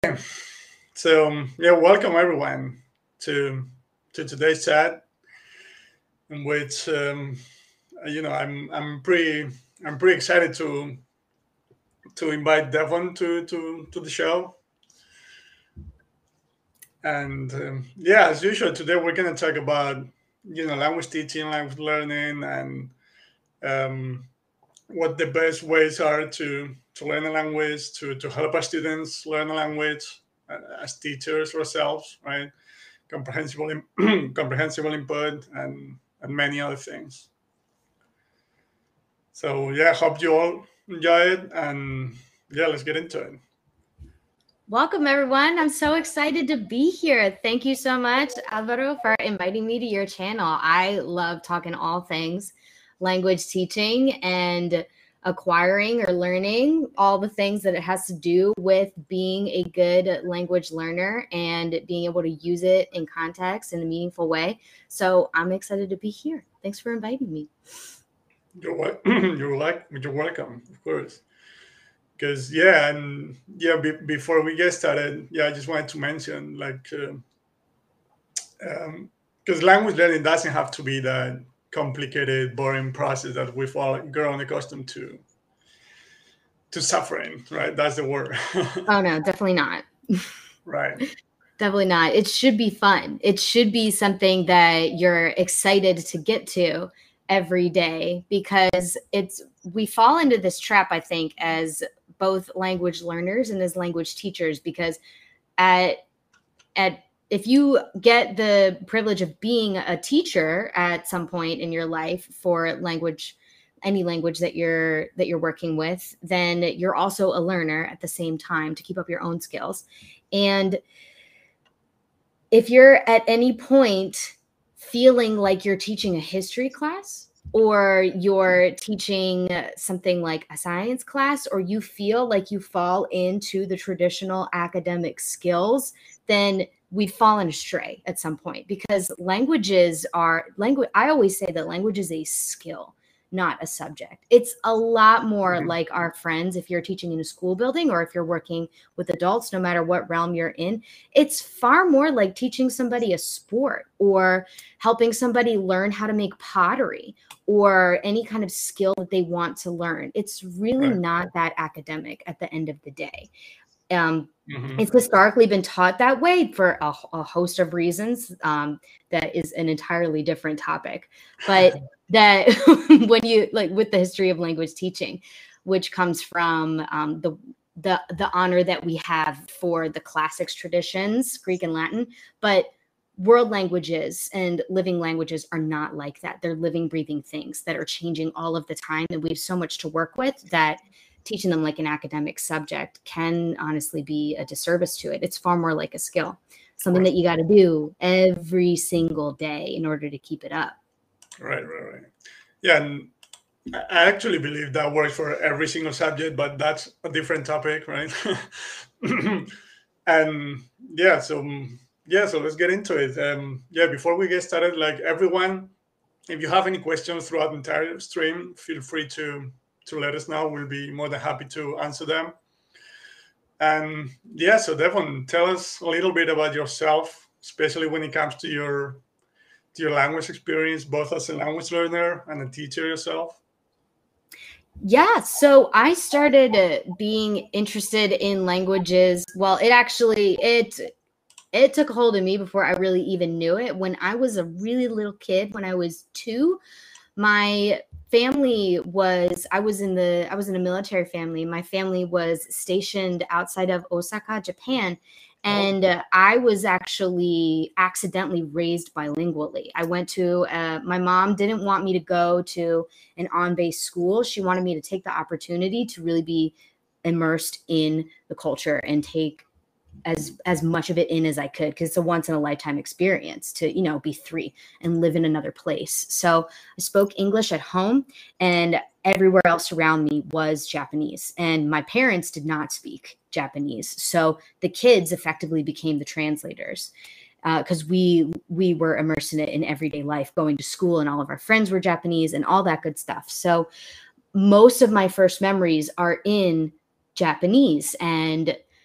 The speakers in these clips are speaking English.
So welcome everyone to today's chat, in which I'm pretty excited to invite Devon to the show. And as usual, today we're going to talk about language teaching, language learning, and um, what the best ways are to learn a language, to help our students learn a language as teachers ourselves, right? Comprehensible comprehensible input and many other things. So hope you all enjoy it, and let's get into it. Welcome, everyone. I'm so excited to be here. Thank you so much, Alvaro, for inviting me to your channel. I love talking all things language teaching and acquiring or learning, all the things that it has to do with being a good language learner and being able to use it in context in a meaningful way. So I'm excited to be here. Thanks for inviting me. You're welcome, of course. Because before we get started, I just wanted to mention, because language learning doesn't have to be that complicated, boring process that we've all grown accustomed to suffering, right? That's the word. Oh, no, definitely not. Right. Definitely not. It should be fun. It should be something that you're excited to get to every day, because we fall into this trap, I think, as both language learners and as language teachers, because at if you get the privilege of being a teacher at some point in your life for any language that you're working with, then you're also a learner at the same time to keep up your own skills. And if you're at any point feeling like you're teaching a history class, or you're teaching something like a science class, or you feel like you fall into the traditional academic skills, then we've fallen astray at some point, because I always say that language is a skill, not a subject. It's a lot more like our friends. If you're teaching in a school building, or if you're working with adults, no matter what realm you're in, it's far more like teaching somebody a sport, or helping somebody learn how to make pottery, or any kind of skill that they want to learn. It's really not that academic at the end of the day. It's historically been taught that way for a host of reasons. That is an entirely different topic. But that when you with the history of language teaching, which comes from the honor that we have for the classics traditions, Greek and Latin, but world languages and living languages are not like that. They're living, breathing things that are changing all of the time, and we have so much to work with that teaching them like an academic subject can honestly be a disservice to it. It's far more like a skill, something that you got to do every single day in order to keep it up. Right. Yeah, and I actually believe that works for every single subject, but that's a different topic, right? And so let's get into it. Before we get started, like everyone, if you have any questions throughout the entire stream, feel free to let us know. We'll be more than happy to answer them. And so Devon, tell us a little bit about yourself, especially when it comes to your language experience, both as a language learner and a teacher yourself. Yeah, so I started being interested in languages. Well, it took a hold of me before I really even knew it. When I was a really little kid, when I was 2, my family I was in a military family. My family was stationed outside of Osaka, Japan. And I was actually accidentally raised bilingually. I went to, my mom didn't want me to go to an on-base school. She wanted me to take the opportunity to really be immersed in the culture and take as much of it in as I could, because it's a once in a lifetime experience to, be 3 and live in another place. So I spoke English at home, and everywhere else around me was Japanese. And my parents did not speak Japanese. So the kids effectively became the translators, because we were immersed in it in everyday life, going to school, and all of our friends were Japanese and all that good stuff. So most of my first memories are in Japanese. And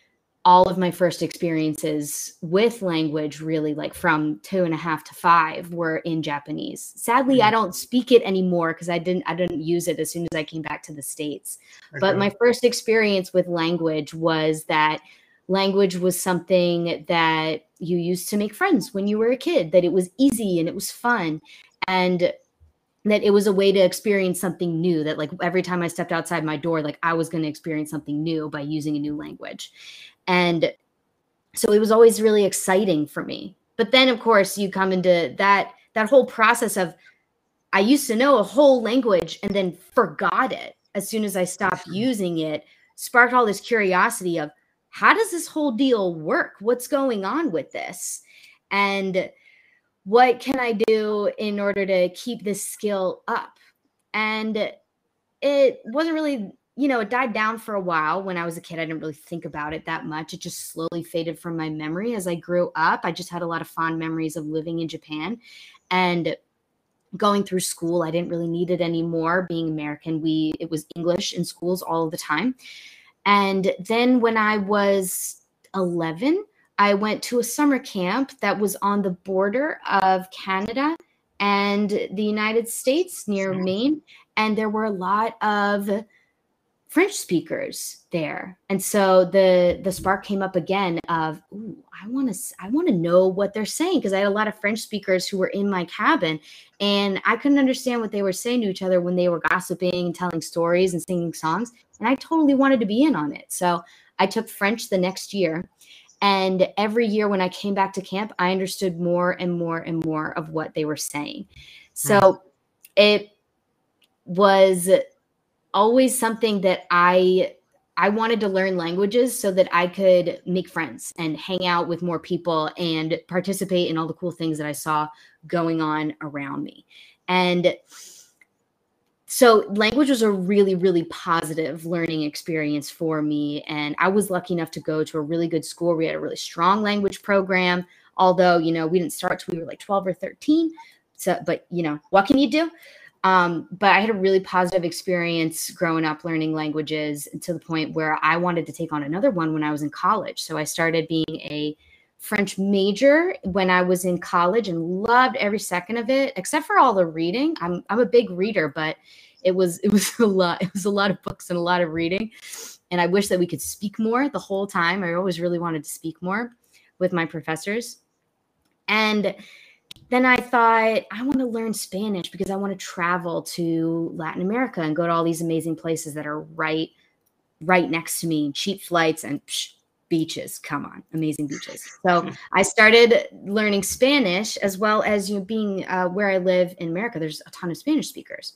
all of my first experiences with language, really like from 2.5 to 5, were in Japanese. Sadly, I don't speak it anymore because I didn't use it as soon as I came back to the States. Okay. But my first experience with language was that language was something that you used to make friends when you were a kid, that it was easy and it was fun, and that it was a way to experience something new, that like every time I stepped outside my door, like I was going to experience something new by using a new language. And so it was always really exciting for me. But then of course you come into that whole process of, I used to know a whole language and then forgot it as soon as I stopped using it, sparked all this curiosity of, how does this whole deal work? What's going on with this? And what can I do in order to keep this skill up? And it wasn't really, it died down for a while. When I was a kid, I didn't really think about it that much. It just slowly faded from my memory as I grew up. I just had a lot of fond memories of living in Japan and going through school. I didn't really need it anymore. Being American, it was English in schools all of the time. And then when I was 11, I went to a summer camp that was on the border of Canada and the United States near Maine. And there were a lot of French speakers there. And so the spark came up again of, ooh, I want to know what they're saying, because I had a lot of French speakers who were in my cabin and I couldn't understand what they were saying to each other when they were gossiping and telling stories and singing songs. And I totally wanted to be in on it. So I took French the next year. And every year when I came back to camp, I understood more and more and more of what they were saying. So it was always something that I wanted to learn languages so that I could make friends and hang out with more people and participate in all the cool things that I saw going on around me. And so language was a really, really positive learning experience for me. And I was lucky enough to go to a really good school. We had a really strong language program, although, we didn't start till we were like 12 or 13. So, but what can you do? But I had a really positive experience growing up learning languages, to the point where I wanted to take on another one when I was in college. So I started being a French major when I was in college and loved every second of it, except for all the reading. I'm a big reader, but it was a lot. It was a lot of books and a lot of reading. And I wish that we could speak more the whole time. I always really wanted to speak more with my professors. And then I thought, I want to learn Spanish because I want to travel to Latin America and go to all these amazing places that are right next to me, cheap flights and beaches. Come on, amazing beaches. So I started learning Spanish, as well as being where I live in America, there's a ton of Spanish speakers.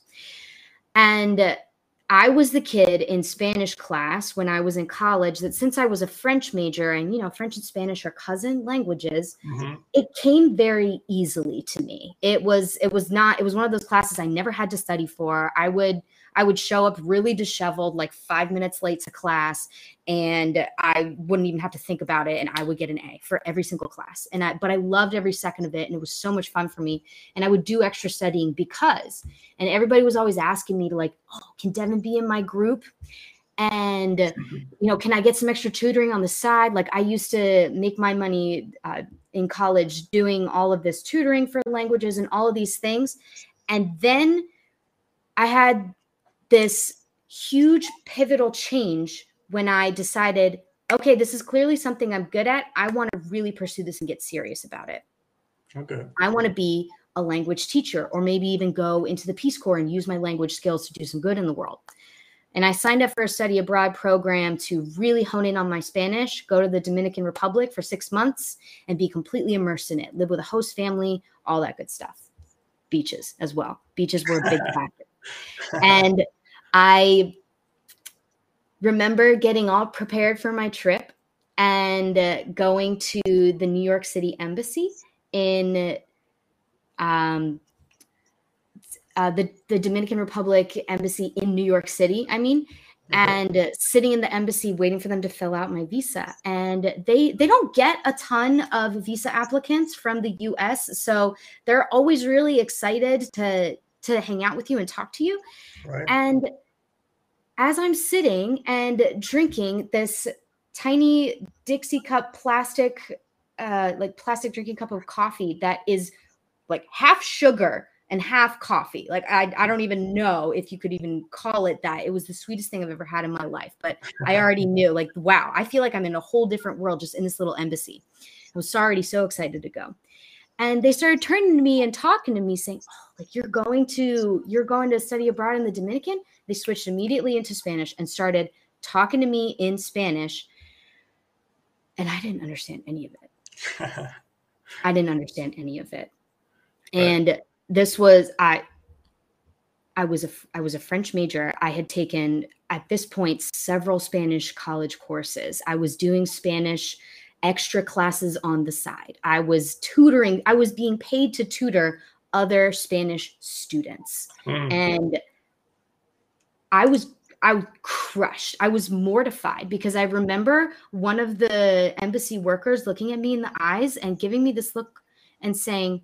And I was the kid in Spanish class when I was in college that, since I was a French major and, French and Spanish are cousin languages, it came very easily to me. It was one of those classes I never had to study for. I would show up really disheveled, like 5 minutes late to class, and I wouldn't even have to think about it. And I would get an A for every single class. But I loved every second of it. And it was so much fun for me. And I would do extra studying and everybody was always asking me to, like, oh, can Devin be in my group? And, can I get some extra tutoring on the side? Like, I used to make my money in college doing all of this tutoring for languages and all of these things. And then I had this huge pivotal change when I decided, okay, this is clearly something I'm good at. I want to really pursue this and get serious about it. Okay. I want to be a language teacher, or maybe even go into the Peace Corps and use my language skills to do some good in the world. And I signed up for a study abroad program to really hone in on my Spanish, go to the Dominican Republic for 6 months and be completely immersed in it, live with a host family, all that good stuff. Beaches as well. Beaches were a big factor. And I remember getting all prepared for my trip and going to the New York City Embassy in the Dominican Republic Embassy in New York City, and sitting in the embassy waiting for them to fill out my visa. And they don't get a ton of visa applicants from the US, so they're always really excited to hang out with you and talk to you. Right. And as I'm sitting and drinking this tiny Dixie cup plastic, like plastic drinking cup of coffee that is like half sugar and half coffee. Like I don't even know if you could even call it that. It was the sweetest thing I've ever had in my life. But I already knew, like, wow, I feel like I'm in a whole different world just in this little embassy. I was already so excited to go. And they started turning to me and talking to me saying, oh, like you're going to study abroad in the Dominican? They switched immediately into Spanish and started talking to me in Spanish. And I didn't understand any of it. I didn't understand any of it. And this was, I was a French major. I had taken at this point several Spanish college courses. I was doing Spanish extra classes on the side. I was tutoring. I was being paid to tutor other Spanish students. And I was crushed. I was mortified because I remember one of the embassy workers looking at me in the eyes and giving me this look and saying,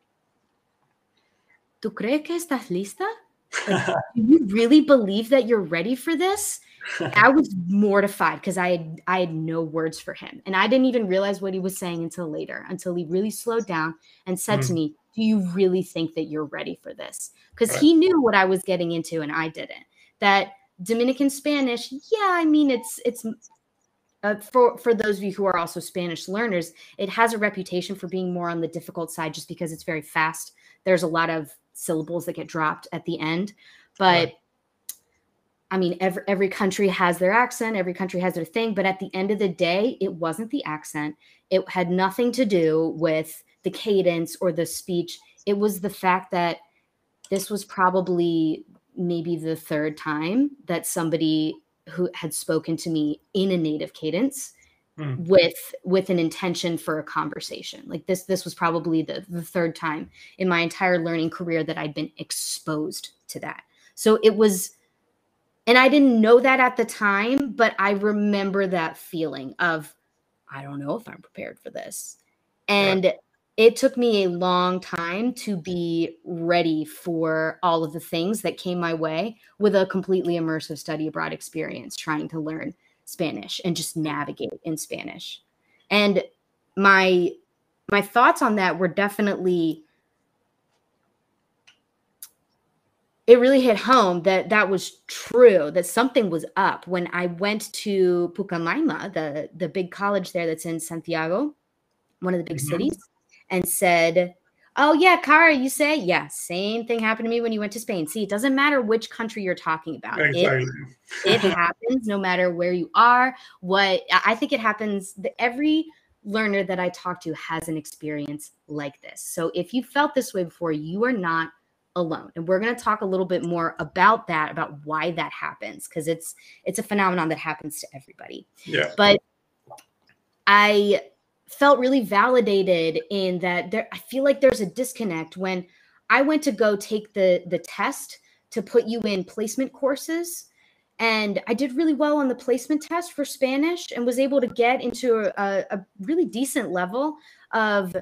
¿Tú crees que estás lista? Like, do you really believe that you're ready for this? I was mortified because I had no words for him. And I didn't even realize what he was saying until later, until he really slowed down and said to me, do you really think that you're ready for this? Because he knew what I was getting into and I didn't. That Dominican Spanish, yeah, I mean, it's for those of you who are also Spanish learners, it has a reputation for being more on the difficult side just because it's very fast. There's a lot of syllables that get dropped at the end. But I mean, every country has their accent, every country has their thing. But at the end of the day, it wasn't the accent. It had nothing to do with the cadence or the speech. It was the fact that this was probably maybe the third time that somebody who had spoken to me in a native cadence with an intention for a conversation. Like this was probably the third time in my entire learning career that I'd been exposed to that. So it was, and I didn't know that at the time, but I remember that feeling of, I don't know if I'm prepared for this. And it took me a long time to be ready for all of the things that came my way with a completely immersive study abroad experience, trying to learn Spanish and just navigate in Spanish. And my thoughts on that were definitely, it really hit home that that was true, that something was up when I went to Pucamaima, the big college there that's in Santiago, one of the big cities, and said, oh yeah, Cara, you say, yeah, same thing happened to me when you went to Spain. See, it doesn't matter which country you're talking about. Exactly. It happens no matter where you are. I think it happens, every learner that I talk to has an experience like this. So if you felt this way before, you are not alone. And we're going to talk a little bit more about that, about why that happens, because it's a phenomenon that happens to everybody. Yeah. But I felt really validated in that I feel like there's a disconnect when I went to go take the test to put you in placement courses. And I did really well on the placement test for Spanish and was able to get into a really decent level of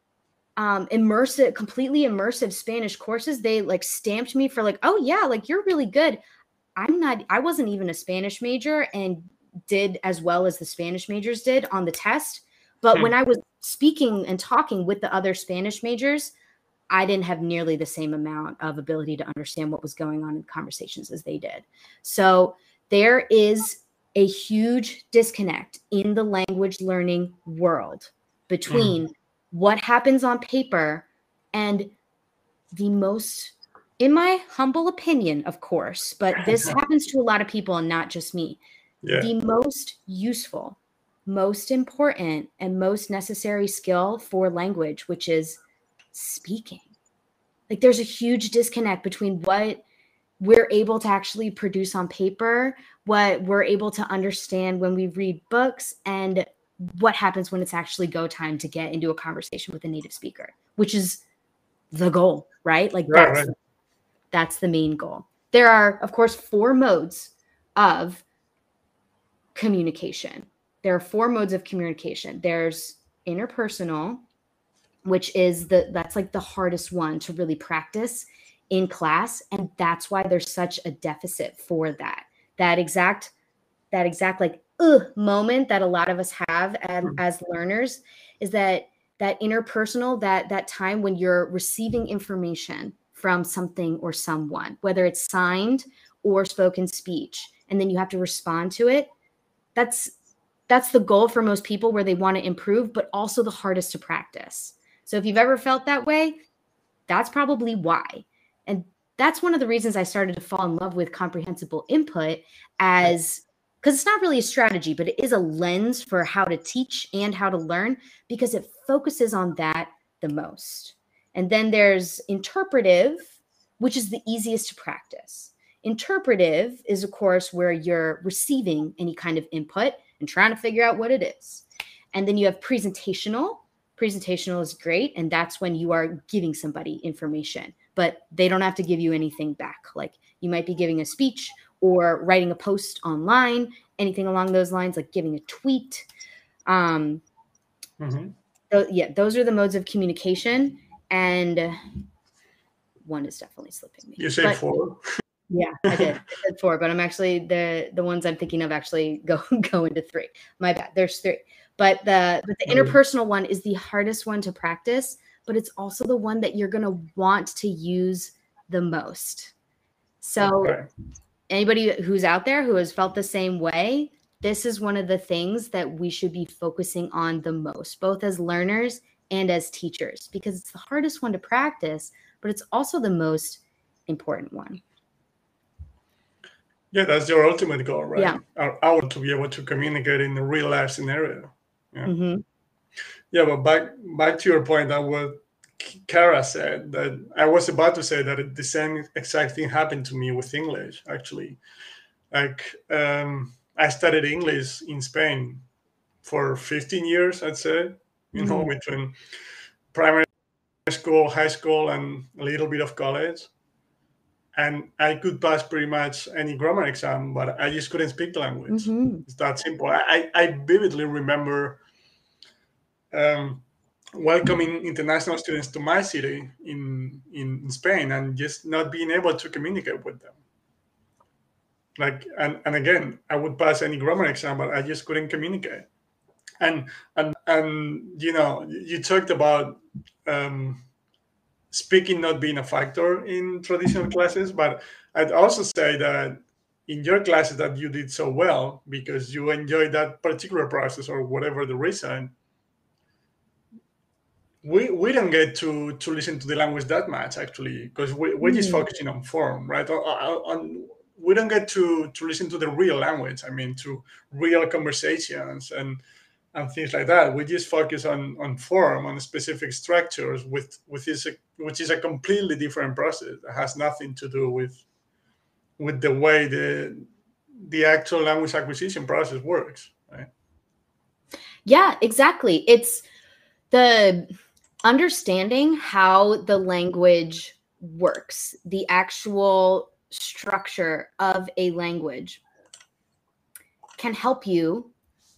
completely immersive Spanish courses. They like stamped me for like, oh yeah, like you're really good. I wasn't even a Spanish major and did as well as the Spanish majors did on the test. But when I was speaking and talking with the other Spanish majors, I didn't have nearly the same amount of ability to understand what was going on in conversations as they did. So there is a huge disconnect in the language learning world between what happens on paper and the most, in my humble opinion, of course, but this happens to a lot of people and not just me, the most useful, most important, and most necessary skill for language, which is speaking. Like there's a huge disconnect between what we're able to actually produce on paper, what we're able to understand when we read books, and what happens when it's actually go time to get into a conversation with a native speaker, which is the goal, right? Like that's the main goal. There are, of course, 4 modes of communication. There are 4 modes of communication. There's interpersonal, which is that's like the hardest one to really practice in class. And that's why there's such a deficit for that exact like moment that a lot of us have as learners is that interpersonal, that time when you're receiving information from something or someone, whether it's signed or spoken speech, and then you have to respond to it. That's the goal for most people, where they want to improve, but also the hardest to practice. So if you've ever felt that way, that's probably why. And that's one of the reasons I started to fall in love with comprehensible input, because it's not really a strategy, but it is a lens for how to teach and how to learn, because it focuses on that the most. And then there's interpretive, which is the easiest to practice. Interpretive is, of course, where you're receiving any kind of input and trying to figure out what it is. And then you have presentational. Presentational is great, and that's when you are giving somebody information, but they don't have to give you anything back. Like, you might be giving a speech or writing a post online, anything along those lines, like giving a tweet. So, yeah, those are the modes of communication, and one is definitely slipping me. You say 4? Yeah, I did. I said 4, but I'm actually the ones I'm thinking of actually go into 3. My bad. There's 3. But the interpersonal one is the hardest one to practice, but it's also the one that you're going to want to use the most. So anybody who's out there who has felt the same way, this is one of the things that we should be focusing on the most, both as learners and as teachers, because it's the hardest one to practice, but it's also the most important one. Yeah, that's your ultimate goal, right? Yeah. I want to be able to communicate in a real life scenario. Yeah. Mm-hmm. Yeah, but back to your point, that what Kara said, that I was about to say that the same exact thing happened to me with English, actually. Like, I studied English in Spain for 15 years, I'd say, you know, between primary school, high school, and a little bit of college. And I could pass pretty much any grammar exam, but I just couldn't speak the language. It's that simple. I vividly remember welcoming international students to my city in Spain and just not being able to communicate with them. Like, and again, I would pass any grammar exam, but I just couldn't communicate. And you know, you talked about speaking not being a factor in traditional classes, but I'd also say that in your classes that you did so well because you enjoyed that particular process or whatever the reason, we don't get to listen to the language that much, actually, because we're just focusing on form, right? We don't get to listen to the real language. I mean, to real conversations and things like that. We just focus on form, on specific structures, which is a completely different process. It has nothing to do with the way the actual language acquisition process works, right? Yeah, exactly. It's the understanding how the language works, the actual structure of a language can help you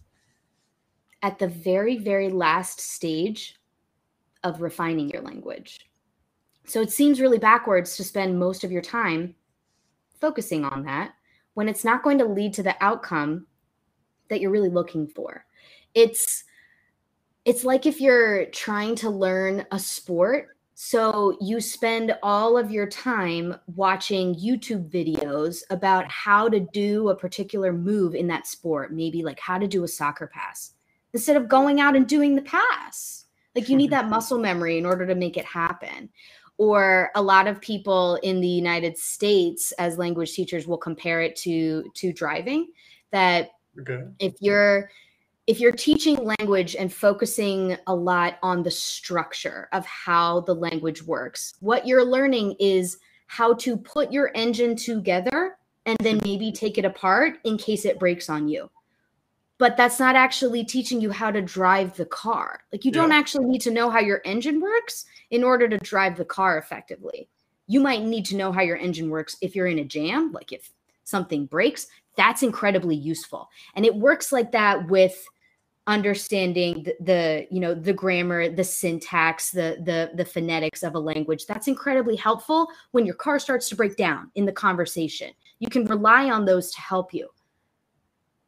at the very, very last stage of refining your language. So it seems really backwards to spend most of your time focusing on that when it's not going to lead to the outcome that you're really looking for. It's like if you're trying to learn a sport, so you spend all of your time watching YouTube videos about how to do a particular move in that sport, maybe like how to do a soccer pass, instead of going out and doing the pass. Like, you need that muscle memory in order to make it happen. Or a lot of people in the United States as language teachers will compare it to driving, that if you're teaching language and focusing a lot on the structure of how the language works, what you're learning is how to put your engine together and then maybe take it apart in case it breaks on you. But that's not actually teaching you how to drive the car. Like, you don't actually need to know how your engine works in order to drive the car effectively. You might need to know how your engine works if you're in a jam, like if something breaks. That's incredibly useful. And it works like that with understanding the grammar, the syntax, the phonetics of a language. That's incredibly helpful when your car starts to break down in the conversation. You can rely on those to help you.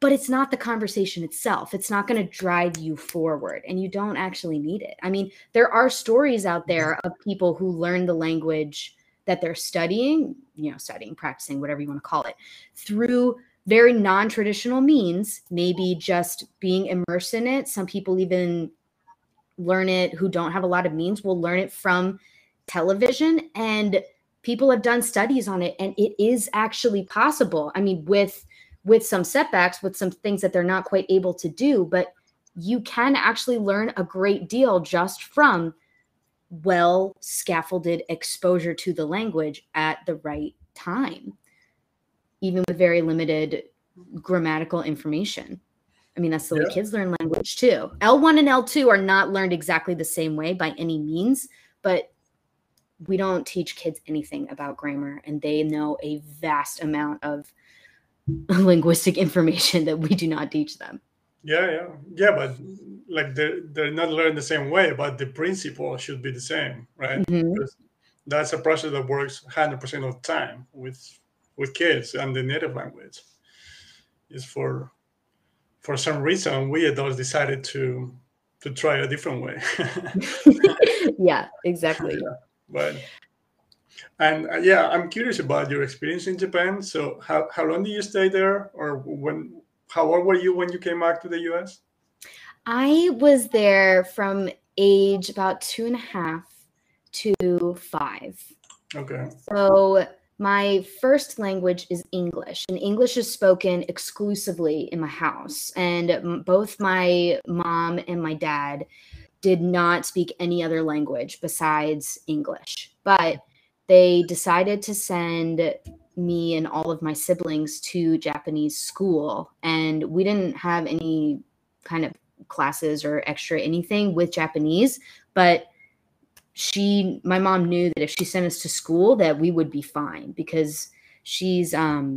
but it's not the conversation itself. It's not going to drive you forward, and you don't actually need it. I mean, there are stories out there of people who learn the language that they're studying, practicing, whatever you want to call it, through very non-traditional means, maybe just being immersed in it. Some people even learn it who don't have a lot of means, will learn it from television, and people have done studies on it, and it is actually possible. I mean, with some setbacks, with some things that they're not quite able to do, but you can actually learn a great deal just from well scaffolded exposure to the language at the right time, even with very limited grammatical information. I mean, that's the way kids learn language too. L1 and L2 are not learned exactly the same way by any means, but we don't teach kids anything about grammar, and they know a vast amount of linguistic information that we do not teach them. Yeah, but like they're not learned the same way, but the principle should be the same, right? Mm-hmm. Because that's a process that works 100% of the time with kids and the native language. Is for some reason we adults decided to try a different way. Yeah, exactly. Yeah, but yeah, I'm curious about your experience in Japan. So how long did you stay there, or how old were you when you came back to the US? I was there from age about 2.5 to 5. Okay. So my first language is English, and English is spoken exclusively in my house. And both my mom and my dad did not speak any other language besides English. But they decided to send me and all of my siblings to Japanese school, and we didn't have any kind of classes or extra anything with Japanese, but my mom knew that if she sent us to school that we would be fine, because she's a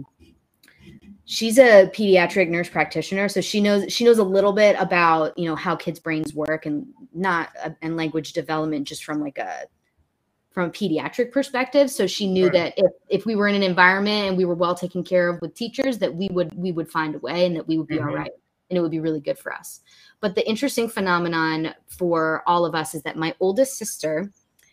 pediatric nurse practitioner, so she knows a little bit about how kids' brains work, and language development just from a pediatric perspective. So she knew that if we were in an environment and we were well taken care of with teachers, that we would find a way, and that we would be all right, and it would be really good for us. But the interesting phenomenon for all of us is that my oldest sister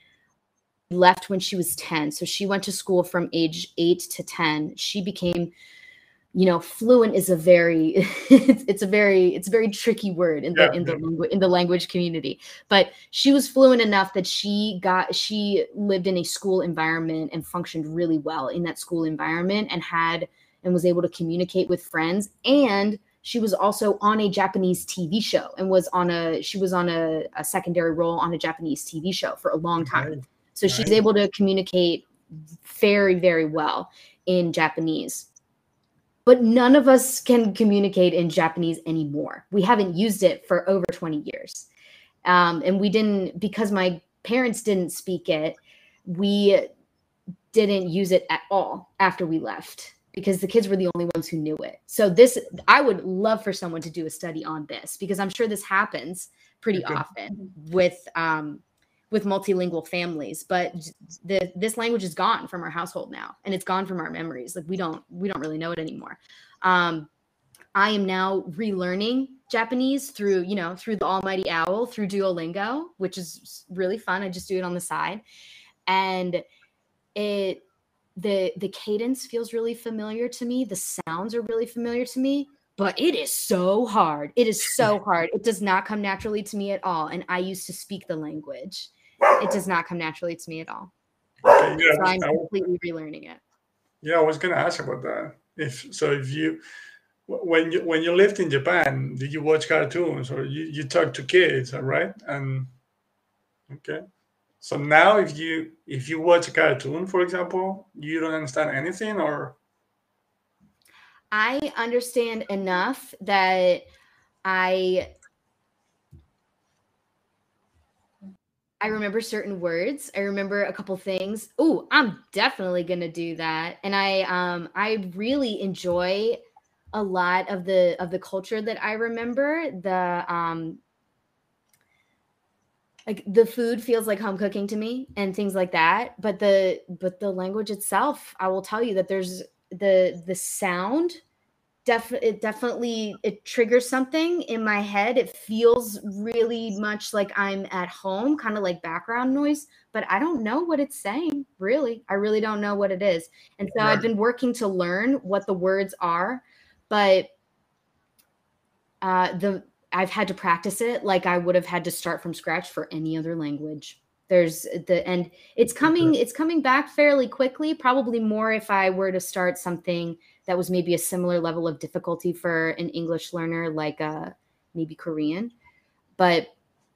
left when she was 10. So she went to school from age 8 to 10. She became, fluent is a very, it's a very tricky word in the language community. But she was fluent enough that she lived in a school environment and functioned really well in that school environment, and was able to communicate with friends. And she was also on a Japanese TV show, and she was on a secondary role on a Japanese TV show for a long time. So she's able to communicate very, very well in Japanese. But none of us can communicate in Japanese anymore. We haven't used it for over 20 years. And we didn't, because my parents didn't speak it, we didn't use it at all after we left, because the kids were the only ones who knew it. So I would love for someone to do a study on this, because I'm sure this happens pretty often with multilingual families. But this language is gone from our household now, and it's gone from our memories. Like we don't really know it anymore. I am now relearning Japanese through the almighty owl, through Duolingo, which is really fun. I just do it on the side, and the cadence feels really familiar to me. The sounds are really familiar to me, but it is so hard. It is so hard. It does not come naturally to me at all. And I used to speak the language. It does not come naturally to me at all. Okay, yeah, so I'm completely relearning it. Yeah, I was going to ask about that. When you lived in Japan, did you watch cartoons, or you talk to kids, right? And okay. So now, if you watch a cartoon, for example, you don't understand anything, or? I understand enough that I remember certain words. I remember a couple things. Oh, I'm definitely gonna do that. And I really enjoy a lot of the culture that I remember. Like the food feels like home cooking to me, and things like that. But the language itself, I will tell you that there's the sound definitely it triggers something in my head. It feels really much like I'm at home, kind of like background noise, but I don't know what it's saying, really. I really don't know what it is. And so I've been working to learn what the words are, but I've had to practice it like I would have had to start from scratch for any other language. And it's coming back fairly quickly, probably more if I were to start something that was maybe a similar level of difficulty for an English learner, like maybe Korean. But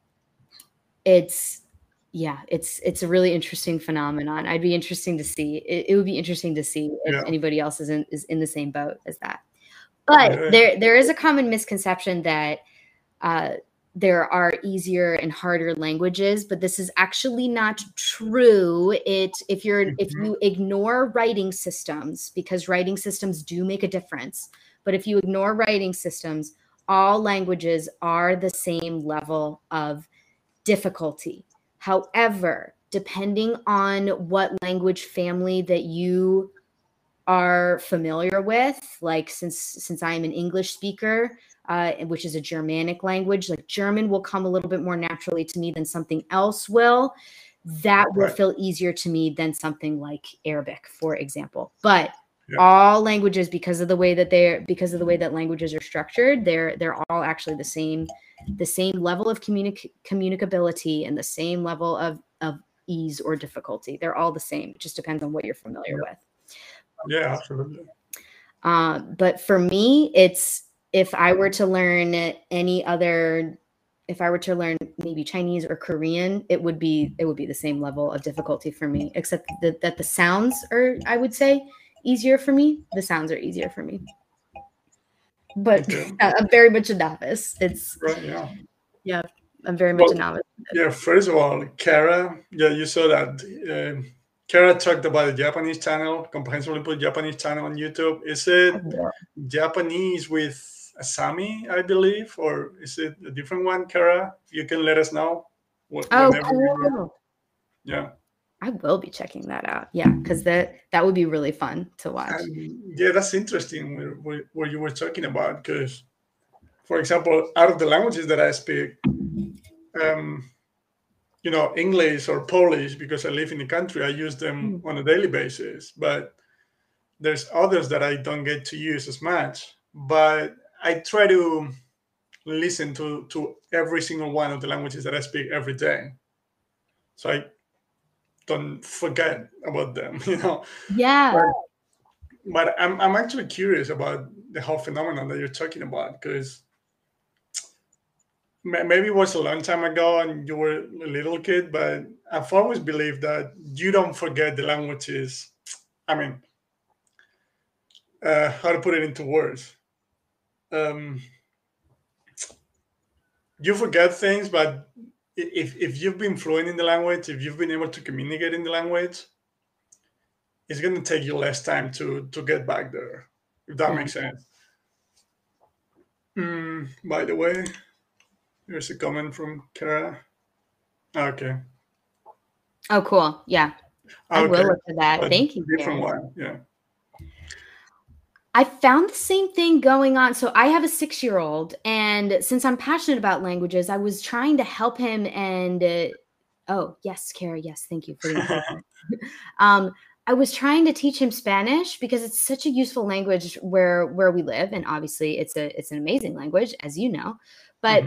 it's a really interesting phenomenon. I'd be interesting to see. It would be interesting to see if anybody else is in the same boat as that. But there is a common misconception that there are easier and harder languages, but this is actually not true. If you ignore writing systems, because writing systems do make a difference, but if you ignore writing systems, all languages are the same level of difficulty. However, depending on what language family that you are familiar with, like since I am an English speaker, which is a Germanic language, like German will come a little bit more naturally to me than something else will. That will feel easier to me than something like Arabic, for example. But all languages, because of the way that languages are structured, they're all actually the same level of communicability and the same level of ease or difficulty. They're all the same. It just depends on what you're familiar with. Yeah, absolutely. But for me, it's if I were to learn maybe Chinese or Korean, it would be the same level of difficulty for me, except that the sounds are, I would say, easier for me. The sounds are easier for me. But I'm very much a novice. I'm very much a novice. Yeah, first of all, Kara, you saw that Kara talked about the Japanese channel, Comprehensively Put Japanese channel on YouTube. Is it Japanese with Asami, I believe, or is it a different one, Kara? You can let us know. Cool. Yeah. I will be checking that out. Yeah, because that would be really fun to watch. Yeah, that's interesting what you were talking about, because, for example, out of the languages that I speak, English or Polish, because I live in the country, I use them on a daily basis. But there's others that I don't get to use as much. But I try to listen to every single one of the languages that I speak every day, so I don't forget about them. Yeah. But I'm actually curious about the whole phenomenon that you're talking about, because maybe it was a long time ago and you were a little kid, but I've always believed that you don't forget the languages. I mean, how to put it into words? You forget things, but if you've been fluent in the language, if you've been able to communicate in the language, it's going to take you less time to get back there, if that makes sense. By the way, here's a comment from Kara. Okay. Oh, cool. Yeah. I will look for that. Thank you. Different one. Yeah. I found the same thing going on. So I have a 6-year-old, and since I'm passionate about languages, I was trying to help him. And oh yes, Kara, yes, thank you for the encouragement. I was trying to teach him Spanish because it's such a useful language where we live, and obviously it's an amazing language, as you know. But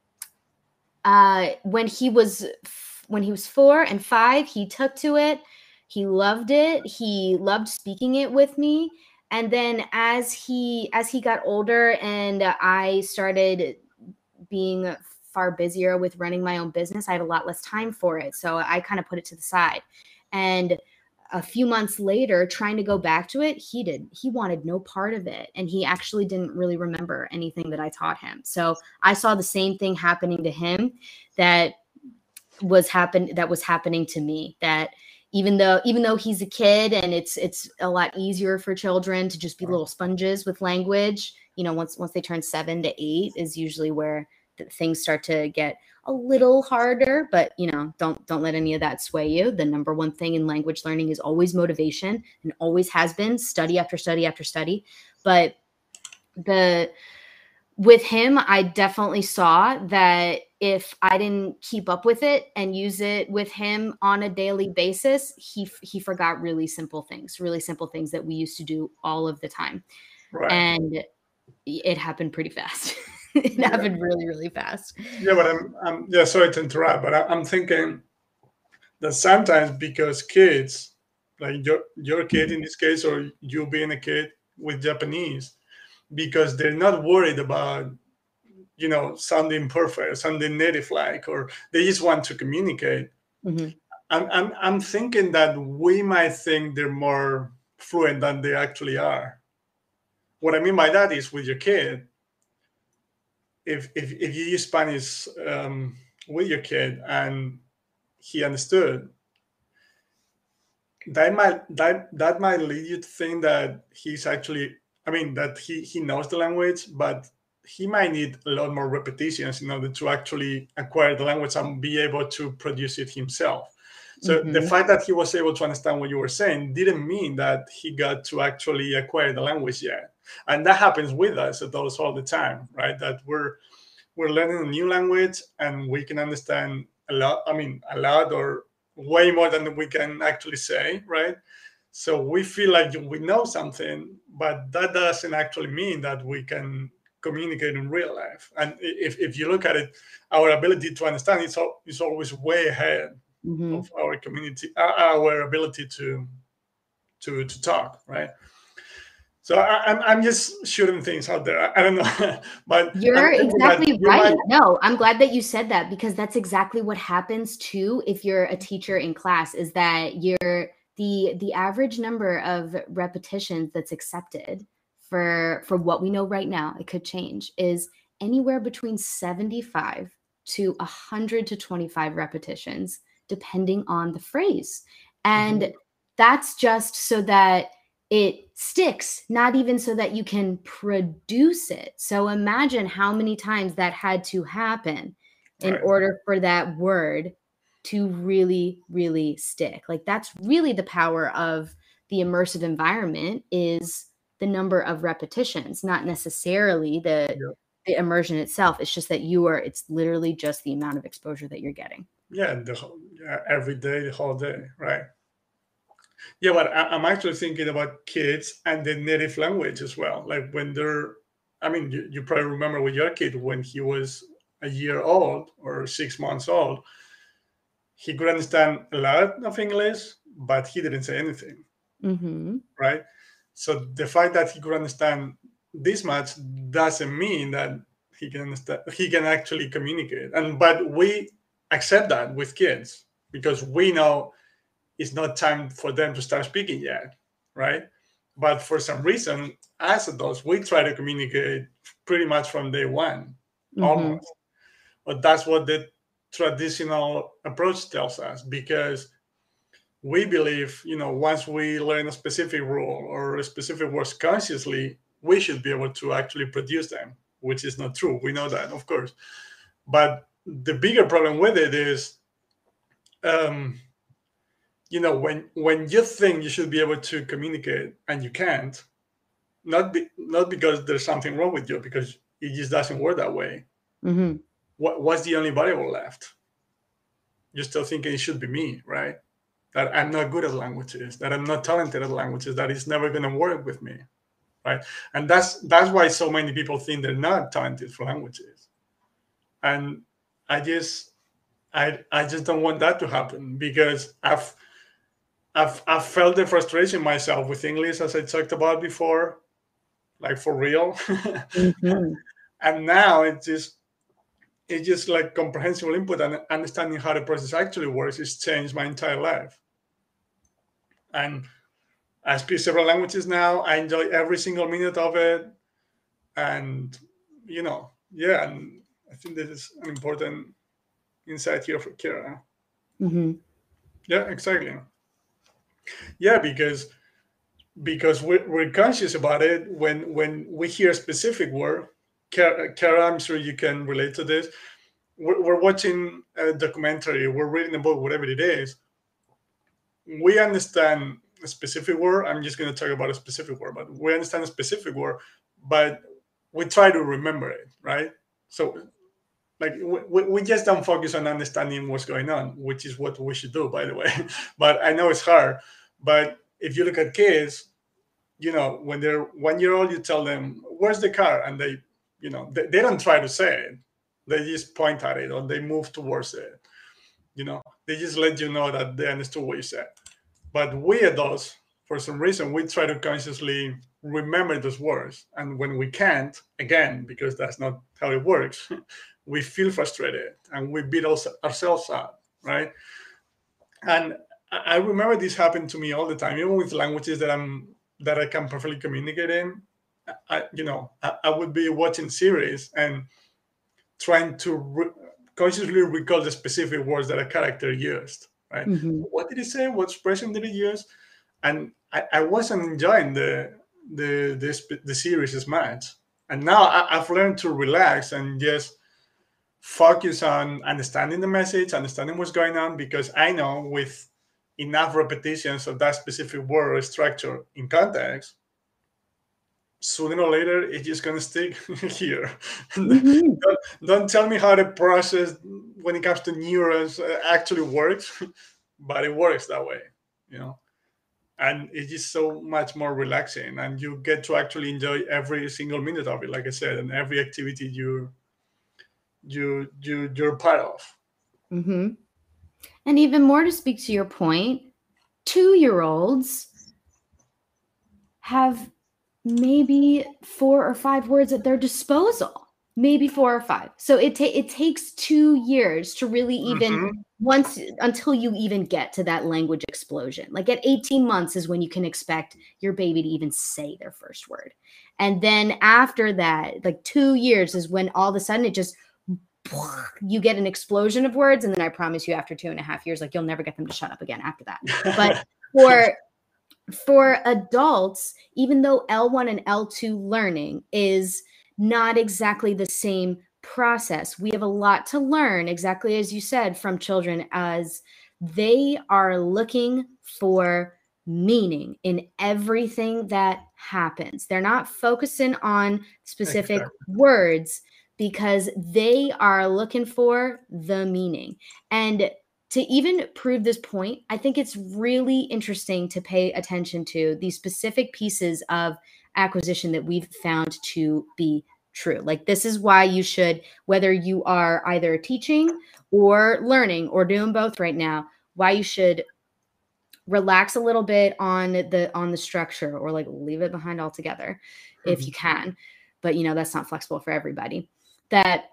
when he was 4 and 5, he took to it. He loved it. He loved speaking it with me. And then as he got older and I started being far busier with running my own business, I had a lot less time for it. So I kind of put it to the side. And a few months later, trying to go back to it, he wanted no part of it. And he actually didn't really remember anything that I taught him. So I saw the same thing happening to him that was happening to me, that even though he's a kid and it's a lot easier for children to just be little sponges with language, once they turn 7 to 8 is usually where things start to get a little harder. But don't let any of that sway you. The number one thing in language learning is always motivation, and always has been, study after study after study. But with him, I definitely saw that if I didn't keep up with it and use it with him on a daily basis, he forgot really simple things that we used to do all of the time. Right. And it happened pretty fast. It happened really, really fast. Yeah, but I'm yeah, sorry to interrupt, but I'm thinking that sometimes because kids, like your kid in this case, or you being a kid with Japanese, because they're not worried about, you know, sounding perfect, sounding native like, or they just want to communicate. Mm-hmm. I'm thinking that we might think they're more fluent than they actually are. What I mean by that is with your kid, if you use Spanish with your kid and he understood, that might lead you to think that he's actually, I mean, that he knows the language, but he might need a lot more repetitions in order to actually acquire the language and be able to produce it himself. So the fact that he was able to understand what you were saying didn't mean that he got to actually acquire the language yet. And that happens with us adults all the time, right? That we're learning a new language and we can understand a lot, I mean, a lot or way more than we can actually say, right? So we feel like we know something, but that doesn't actually mean that we can communicate in real life. And if you look at it, our ability to understand is always way ahead of our community, our ability to talk, right? So I'm just shooting things out there. I don't know, but you're exactly right. No, I'm glad that you said that, because that's exactly what happens too if you're a teacher in class, is that the average number of repetitions that's accepted for what we know right now, it could change, is anywhere between 75 to 100 to 25 repetitions, depending on the phrase. And that's just so that it sticks, not even so that you can produce it. So imagine how many times that had to happen in order for that word to really, really stick. Like, that's really the power of the immersive environment, is the number of repetitions, not necessarily the immersion itself. It's just that it's literally just the amount of exposure that you're getting. Yeah, every day, the whole day, right? Yeah, but I'm actually thinking about kids and the native language as well. Like when they're, I mean, you probably remember with your kid when he was a year old or 6 months old, he could understand a lot of English, but he didn't say anything, right? So the fact that he could understand this much doesn't mean that he can understand, he can actually communicate. But we accept that with kids because we know it's not time for them to start speaking yet, right? But for some reason, as adults, we try to communicate pretty much from day one, almost. But that's what the traditional approach tells us, because we believe, you know, once we learn a specific rule or a specific words consciously, we should be able to actually produce them, which is not true. We know that, of course. But the bigger problem with it is, you know, when you think you should be able to communicate and you can't, not because there's something wrong with you, because it just doesn't work that way. What's the only variable left? You're still thinking it should be me, right? That I'm not good at languages, that I'm not talented at languages, that it's never going to work with me, right? And that's why so many people think they're not talented for languages. And I just don't want that to happen, because I've felt the frustration myself with English, as I talked about before, like for real. And now it's just like comprehensible input and understanding how the process actually works has changed my entire life. And I speak several languages now. I enjoy every single minute of it. And, you know, yeah, and I think this is an important insight here for Kira. Yeah, exactly. Yeah, because we're conscious about it when we hear a specific word. Kara, I'm sure you can relate to this. We're watching a documentary, we're reading a book, whatever it is. We understand a specific word. I'm just going to talk about a specific word, but we understand a specific word. But we try to remember it, right? So like we just don't focus on understanding what's going on, which is what we should do, by the way. But I know it's hard. But if you look at kids, when they're 1 year old, you tell them, "Where's the car?" And they don't try to say it. They just point at it or they move towards it. They just let you know that they understood what you said. But we adults, for some reason, we try to consciously remember those words. And when we can't, again, because that's not how it works, we feel frustrated and we beat ourselves up, right? And I remember this happened to me all the time, even with languages that I can perfectly communicate in. I would be watching series and trying to consciously recall the specific words that a character used, right? Mm-hmm. What did he say? What expression did he use? And I wasn't enjoying the series as much. And now I've learned to relax and just focus on understanding the message, understanding what's going on, because I know with enough repetitions of that specific word or structure in context, sooner or later it's just going to stick here. Mm-hmm. Don't tell me how the process when it comes to neurons actually works, but it works that way, and it's just so much more relaxing, and you get to actually enjoy every single minute of it, like I said, and every activity you're part of. Mm-hmm. And even more to speak to your point, 2-year-olds have maybe 4 or 5 words at their disposal, maybe 4 or 5. So it takes 2 years to really even until you even get to that language explosion. Like at 18 months is when you can expect your baby to even say their first word. And then after that, like 2 years is when all of a sudden it just, you get an explosion of words. And then I promise you after 2.5 years, like you'll never get them to shut up again after that. But for adults, even though L1 and L2 learning is not exactly the same process, we have a lot to learn, exactly as you said, from children, as they are looking for meaning in everything that happens. They're not focusing on specific words because they are looking for the meaning. And to even prove this point, I think it's really interesting to pay attention to the specific pieces of acquisition that we've found to be true. Like this is why you should, whether you are either teaching or learning or doing both right now, why you should relax a little bit on the structure, or like leave it behind altogether if you can. But that's not flexible for everybody. That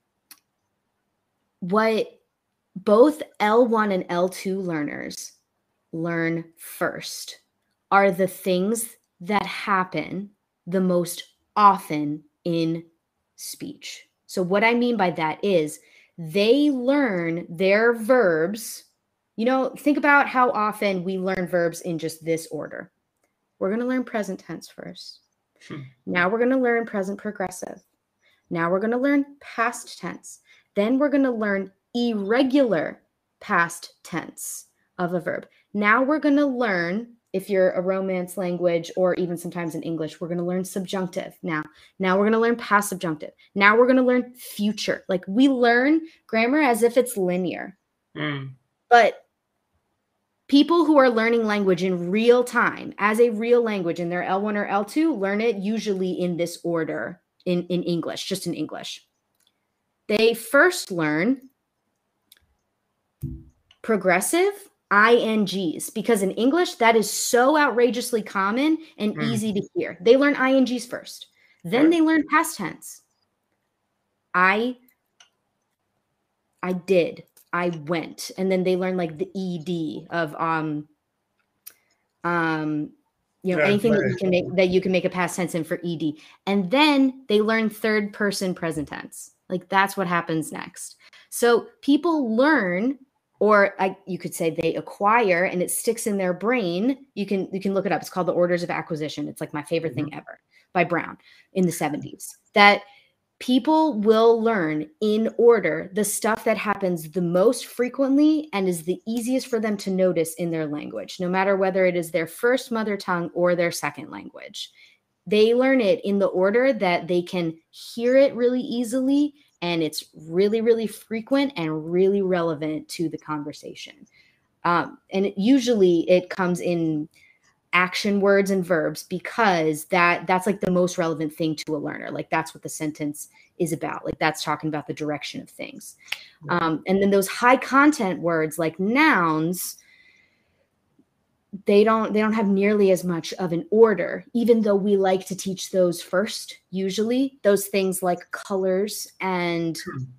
what both L1 and L2 learners learn first are the things that happen the most often in speech. So what I mean by that is they learn their verbs. Think about how often we learn verbs in just this order. We're going to learn present tense first. Now we're going to learn present progressive. Now we're going to learn past tense. Then we're going to learn irregular past tense of a verb. Now we're going to learn, if you're a Romance language or even sometimes in English, we're going to learn subjunctive. Now we're going to learn past subjunctive. Now we're going to learn future. Like we learn grammar as if it's linear. But people who are learning language in real time as a real language in their L1 or L2 learn it usually in this order in English, just in English. They first learn progressive INGs, because in English, that is so outrageously common and easy to hear. They learn INGs first. Then they learn past tense. I did. I went. And then they learn like the ED of anything that you can make a past tense in for ED. And then they learn third person present tense. Like that's what happens next. So people learn, or you could say they acquire, and it sticks in their brain. You can look it up. It's called The Orders of Acquisition. It's like my favorite thing ever, by Brown in the 70s. That people will learn in order the stuff that happens the most frequently and is the easiest for them to notice in their language, no matter whether it is their first mother tongue or their second language. They learn it in the order that they can hear it really easily, and it's really, really frequent and really relevant to the conversation. And usually it comes in action words and verbs, because that's like the most relevant thing to a learner. Like that's what the sentence is about. Like that's talking about the direction of things. And then those high content words like nouns, they don't have nearly as much of an order, even though we like to teach those first. Usually those things like colors and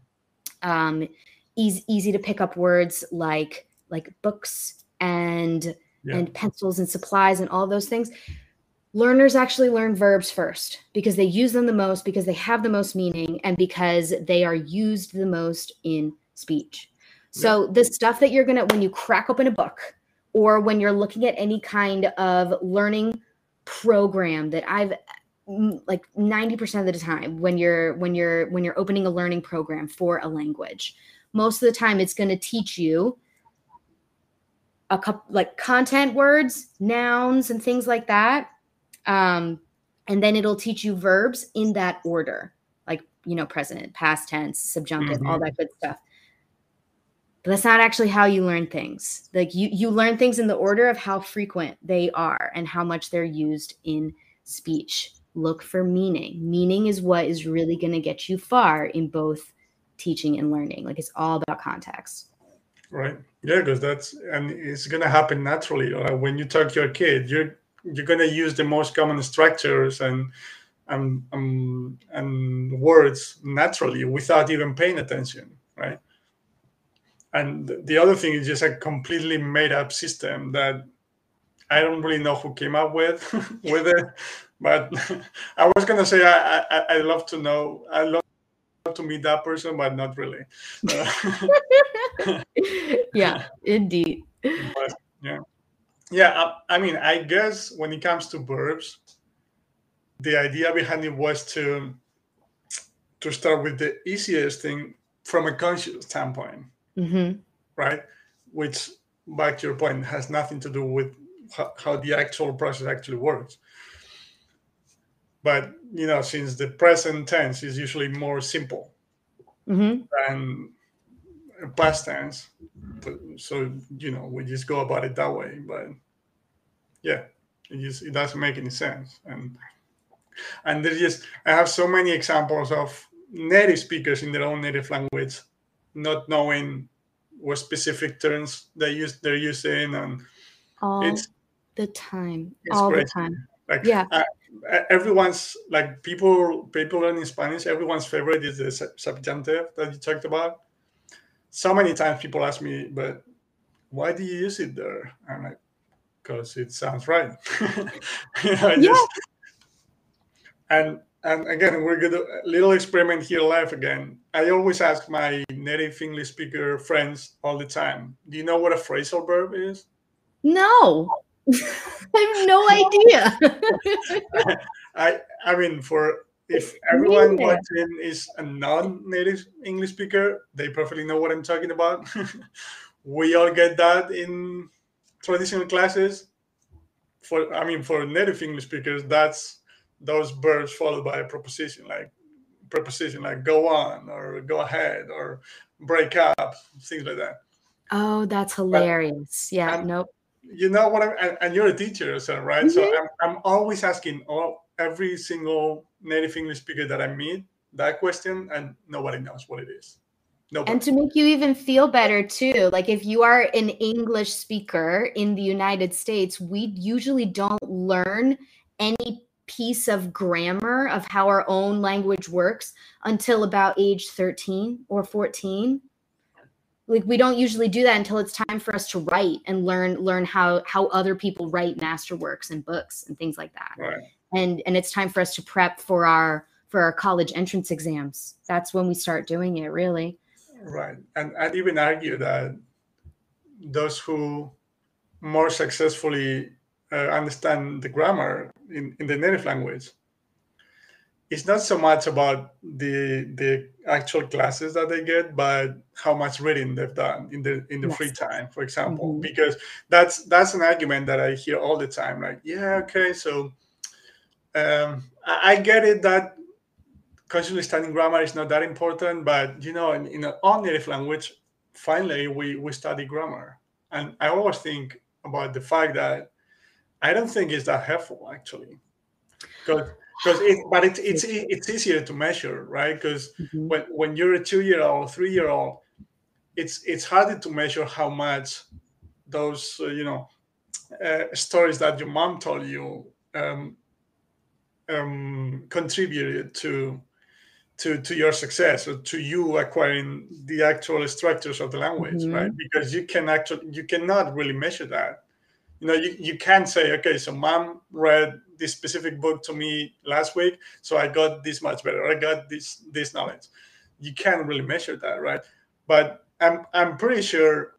easy to pick up words like books and pencils and supplies and all those things. Learners actually learn verbs first because they use them the most, because they have the most meaning, and because they are used the most in speech. So the stuff that you're when you crack open a book, or when you're looking at any kind of learning program, that I've like 90% of the time when you're opening a learning program for a language, most of the time it's going to teach you a couple like content words, nouns, and things like that. And then it'll teach you verbs in that order, like, present, past tense, subjunctive, all that good stuff. But that's not actually how you learn things. Like you learn things in the order of how frequent they are and how much they're used in speech. Look for meaning. Meaning is what is really going to get you far in both teaching and learning. Like it's all about context. Right. Yeah, because it's going to happen naturally. When you talk to your kid, you're going to use the most common structures and words naturally without even paying attention, right? And the other thing is just a completely made up system that I don't really know who came up with it. But I was going to say I love to know. I love to meet that person, but not really. Yeah, indeed. But, yeah. I mean, I guess when it comes to verbs, the idea behind it was to start with the easiest thing from a conscious standpoint, right? Which, back to your point, has nothing to do with how the actual process actually works. But since the present tense is usually more simple than past tense, so we just go about it that way. But yeah, it doesn't make any sense. And there's I have so many examples of native speakers in their own native language not knowing what specific terms they're using, and all the time. Like, yeah. Everyone's like people learning Spanish, everyone's favorite is the subjunctive that you talked about. So many times people ask me, but why do you use it there? I'm like, because it sounds right. And again, we're going to a little experiment here live again. I always ask my native English speaker friends all the time, do you know what a phrasal verb is? No. I have no idea. I mean, if everyone watching is a non-native English speaker, they perfectly know what I'm talking about. We all get that in traditional classes. For native English speakers, that's those verbs followed by a preposition like go on or go ahead or break up, things like that. Oh, that's hilarious. Nope. You know what and you're a teacher, so right? So I'm always asking every single native English speaker that I meet that question, and nobody knows what it is. Nobody. And to make you even feel better too, like if you are an English speaker in the United States, we usually don't learn any piece of grammar of how our own language works until about age 13 or 14. Like we don't usually do that until it's time for us to write and learn how other people write masterworks and books and things like that. Right. And it's time for us to prep for our college entrance exams. That's when we start doing it, really. Right. And I'd even argue that those who more successfully understand the grammar in the native language, it's not so much about the actual classes that they get, but how much reading they've done in the free time, for example. Because that's an argument that I hear all the time. Like, yeah, okay, so I get it that consciously studying grammar is not that important, but in our own native language, finally we study grammar, and I always think about the fact that I don't think it's that helpful actually, because it's easier to measure, right? Because Mhm. when you're a 2-year-old, 3-year-old, it's harder to measure how much those stories that your mom told you contributed to your success, or to you acquiring the actual structures of the language, right? Mhm. Because you cannot really measure that. You can't say, okay, so mom read this specific book to me last week, so I got this much better, I got this knowledge. You can't really measure that, right? But I'm pretty sure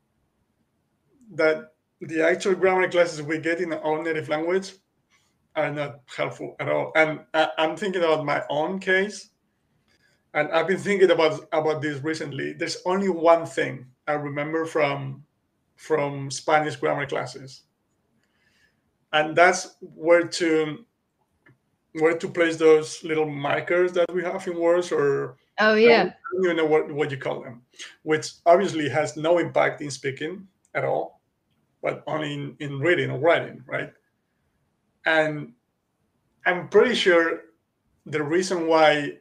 that the actual grammar classes we get in our native language are not helpful at all. And I'm thinking about my own case, and I've been thinking about this recently. There's only one thing I remember from Spanish grammar classes, and that's where to place those little markers that we have in words, or Oh I don't yeah. even know what you call them, which obviously has no impact in speaking at all, but only in reading or writing, right? And I'm pretty sure the reason why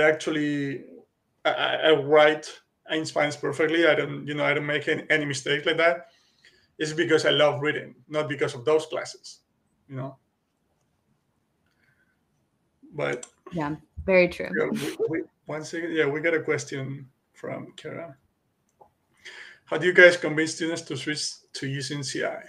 I write in Spanish perfectly, I don't make any mistakes like that, is because I love reading, not because of those classes, you know. But Yeah. Very true. yeah, one second, yeah, we got a question from Kara. How do you guys convince students to switch to using CI,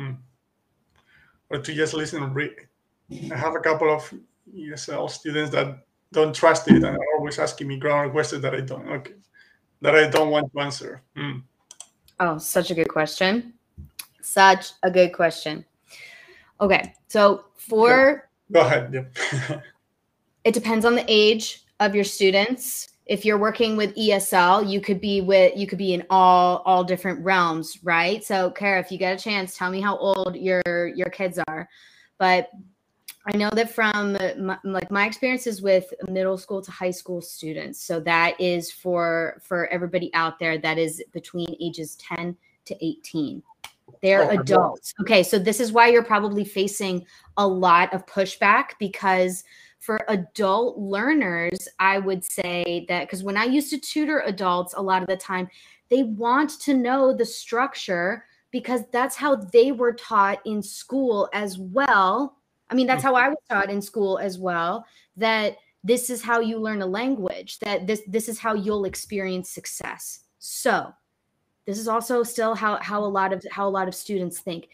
or to just listen and read? I have a couple of ESL students that don't trust it and are always asking me grammar questions that I don't want to answer. Oh, such a good question. Such a good question. Okay. So Go for go ahead. Yeah. it depends on the age of your students. If you're working with ESL, you could be in all different realms, right? So, Kara, if you get a chance, tell me how old your kids are. But I know that from my experiences with middle school to high school students. So that is for everybody out there, that is between ages 10 to 18. They're Oh, adults. Okay, so this is why you're probably facing a lot of pushback, because for adult learners, I would say that, because when I used to tutor adults, a lot of the time they want to know the structure because that's how they were taught in school as well. I mean, that's how I was taught in school as well, that this is how you learn a language, that this is how you'll experience success. So this is also still how a lot of students think.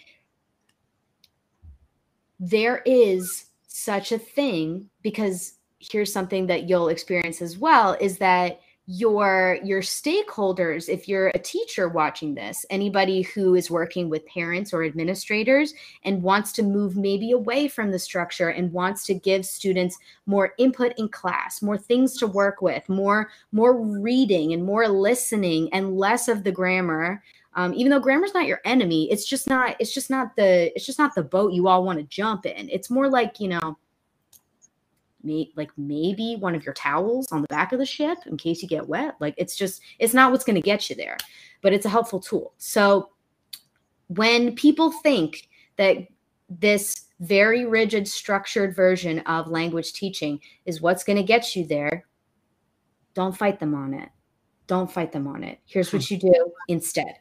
There is such a thing, because here's something that you'll experience as well, is that your stakeholders, if you're a teacher watching this, anybody who is working with parents or administrators and wants to move maybe away from the structure and wants to give students more input in class, more things to work with, more reading and more listening and less of the grammar. Even though grammar's not your enemy, it's just not the boat you all want to jump in. It's more like, maybe one of your towels on the back of the ship in case you get wet. Like, it's not what's going to get you there, but it's a helpful tool. So when people think that this very rigid, structured version of language teaching is what's going to get you there, don't fight them on it. Don't fight them on it. Here's what you do instead.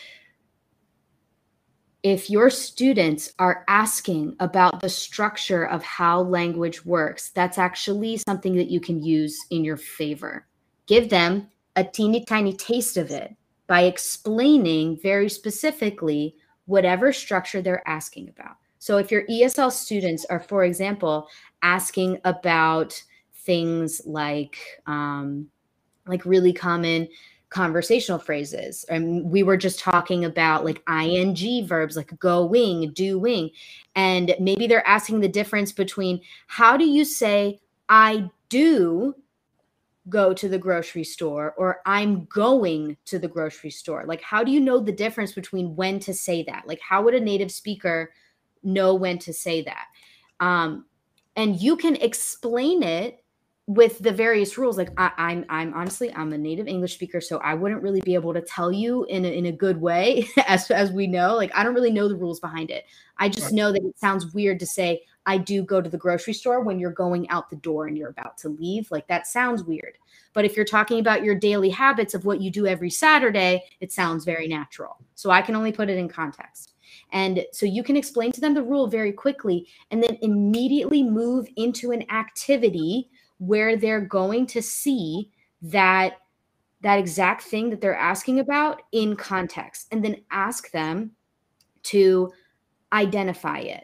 If your students are asking about the structure of how language works, that's actually something that you can use in your favor. Give them a teeny tiny taste of it by explaining very specifically whatever structure they're asking about. So if your ESL students are, for example, asking about things like really common conversational phrases. And we were just talking about like ing verbs, like going, doing. And maybe they're asking the difference between, how do you say I do go to the grocery store, or I'm going to the grocery store? Like, how do you know the difference between when to say that? Like, how would a native speaker know when to say that? and you can explain it with the various rules. Like I'm honestly, I'm a native English speaker, so I wouldn't really be able to tell you in a good way, as we know. Like I don't really know the rules behind it. I just know that it sounds weird to say I do go to the grocery store when you're going out the door and you're about to leave. Like that sounds weird. But if you're talking about your daily habits of what you do every Saturday, it sounds very natural. So I can only put it in context. And so you can explain to them the rule very quickly and then immediately move into an activity where they're going to see that exact thing that they're asking about in context, and then ask them to identify it.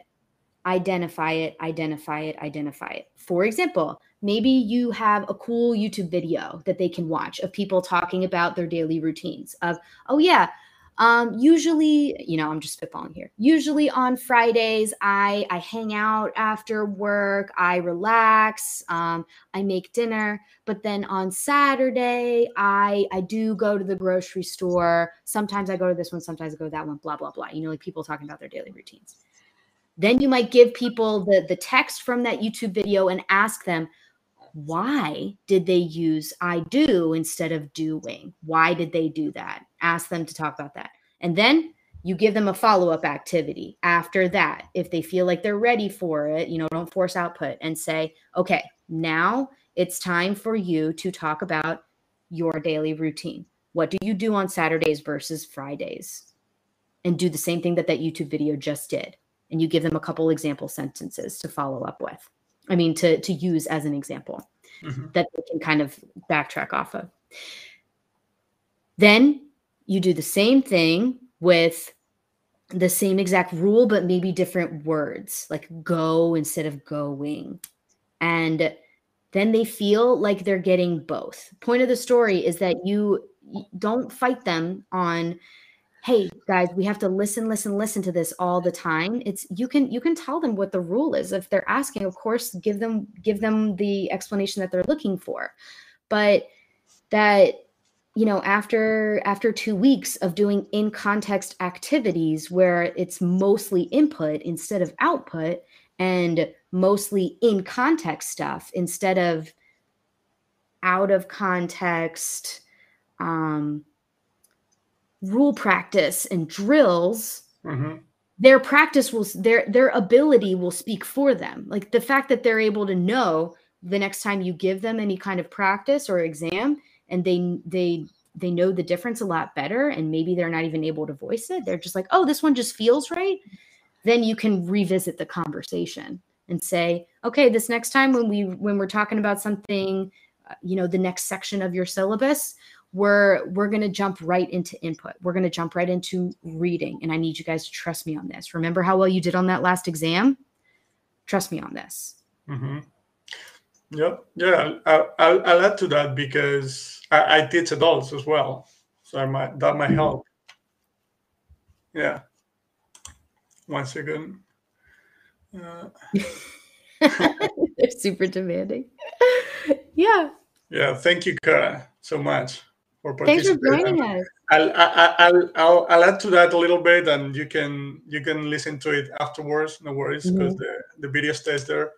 For example, maybe you have a cool YouTube video that they can watch of people talking about their daily routines of, oh yeah, usually, I'm just spitballing here. Usually on Fridays, I hang out after work, I relax, I make dinner. But then on Saturday, I do go to the grocery store. Sometimes I go to this one, sometimes I go to that one, blah, blah, blah. Like people talking about their daily routines. Then you might give people the text from that YouTube video and ask them, why did they use I do instead of doing? Why did they do that? Ask them to talk about that. And then you give them a follow-up activity after that. If they feel like they're ready for it, don't force output, and say, okay, now it's time for you to talk about your daily routine. What do you do on Saturdays versus Fridays? And do the same thing that YouTube video just did. And you give them a couple example sentences to follow up with. To use as an example that they can kind of backtrack off of. Then you do the same thing with the same exact rule, but maybe different words, like go instead of going. And then they feel like they're getting both. Point of the story is that you don't fight them on, hey guys, we have to listen to this all the time. It's you can tell them what the rule is. If they're asking, of course, give them the explanation that they're looking for. But that, after 2 weeks of doing in context activities where it's mostly input instead of output, and mostly in context stuff instead of out of context, rule practice and drills, their practice will, their ability will speak for them. Like the fact that they're able to know the next time you give them any kind of practice or exam, and they know the difference a lot better, and maybe they're not even able to voice it. They're just like, oh, this one just feels right. Then you can revisit the conversation and say, okay, this next time when we're talking about something, the next section of your syllabus, we're going to jump right into input. We're going to jump right into reading. And I need you guys to trust me on this. Remember how well you did on that last exam? Trust me on this. Yep. Yeah. I'll add to that because I teach adults as well. So that might help. Yeah. 1 second. They're super demanding. Yeah. Yeah. Thank you, Kara, so much for Thanks participating. for joining us. I'll add to that a little bit, and you can listen to it afterwards. No worries, because the video stays there.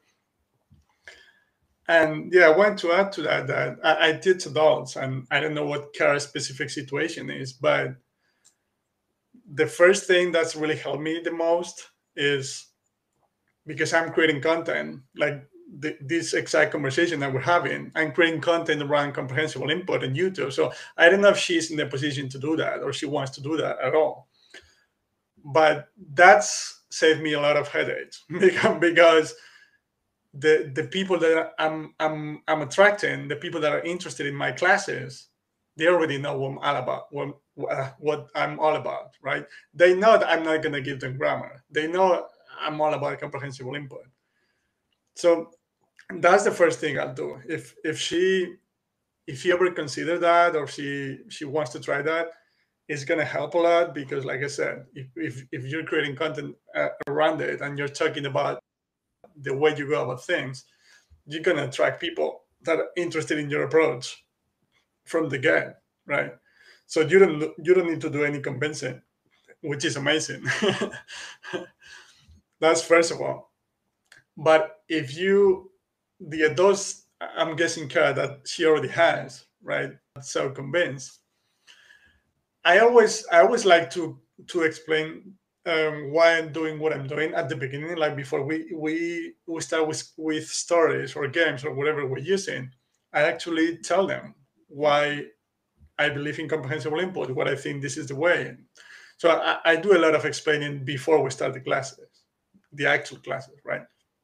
And yeah, I want to add to that I teach adults, and I don't know what Kara's specific situation is, but the first thing that's really helped me the most is because I'm creating content like this exact conversation that we're having. I'm creating content around comprehensible input on YouTube. So I don't know if she's in the position to do that or she wants to do that at all. But that's saved me a lot of headaches because the people that I'm attracting, the people that are interested in my classes, they already know what I'm all about, what I'm all about, right? They know that I'm not going to give them grammar. They know I'm all about comprehensible input. So that's the first thing I'll do. If she ever consider that, or she wants to try that, it's going to help a lot, because like I said, if you're creating content around it and you're talking about the way you go about things, you're going to attract people that are interested in your approach from the get, right? So you don't need to do any convincing, which is amazing. That's first of all. But if you, the adults, I'm guessing Kara that she already has, right? So convinced. I always like to explain why I'm doing what I'm doing at the beginning, like before we start with stories or games or whatever we're using. I actually tell them why I believe in comprehensible input, what I think this is the way. So I do a lot of explaining before we start the classes, the actual classes, right?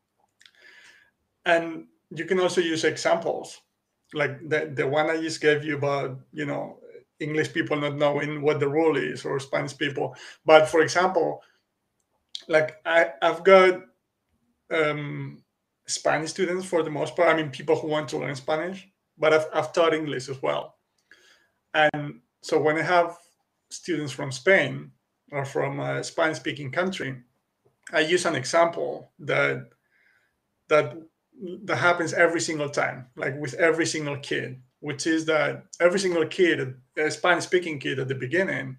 And you can also use examples like the one I just gave you about, English people not knowing what the rule is or Spanish people. But for example, like I've got Spanish students for the most part. I mean, people who want to learn Spanish, but I've taught English as well. And so when I have students from Spain or from a Spanish speaking country, I use an example that happens every single time, like with every single kid, which is that every single kid, a Spanish speaking kid at the beginning,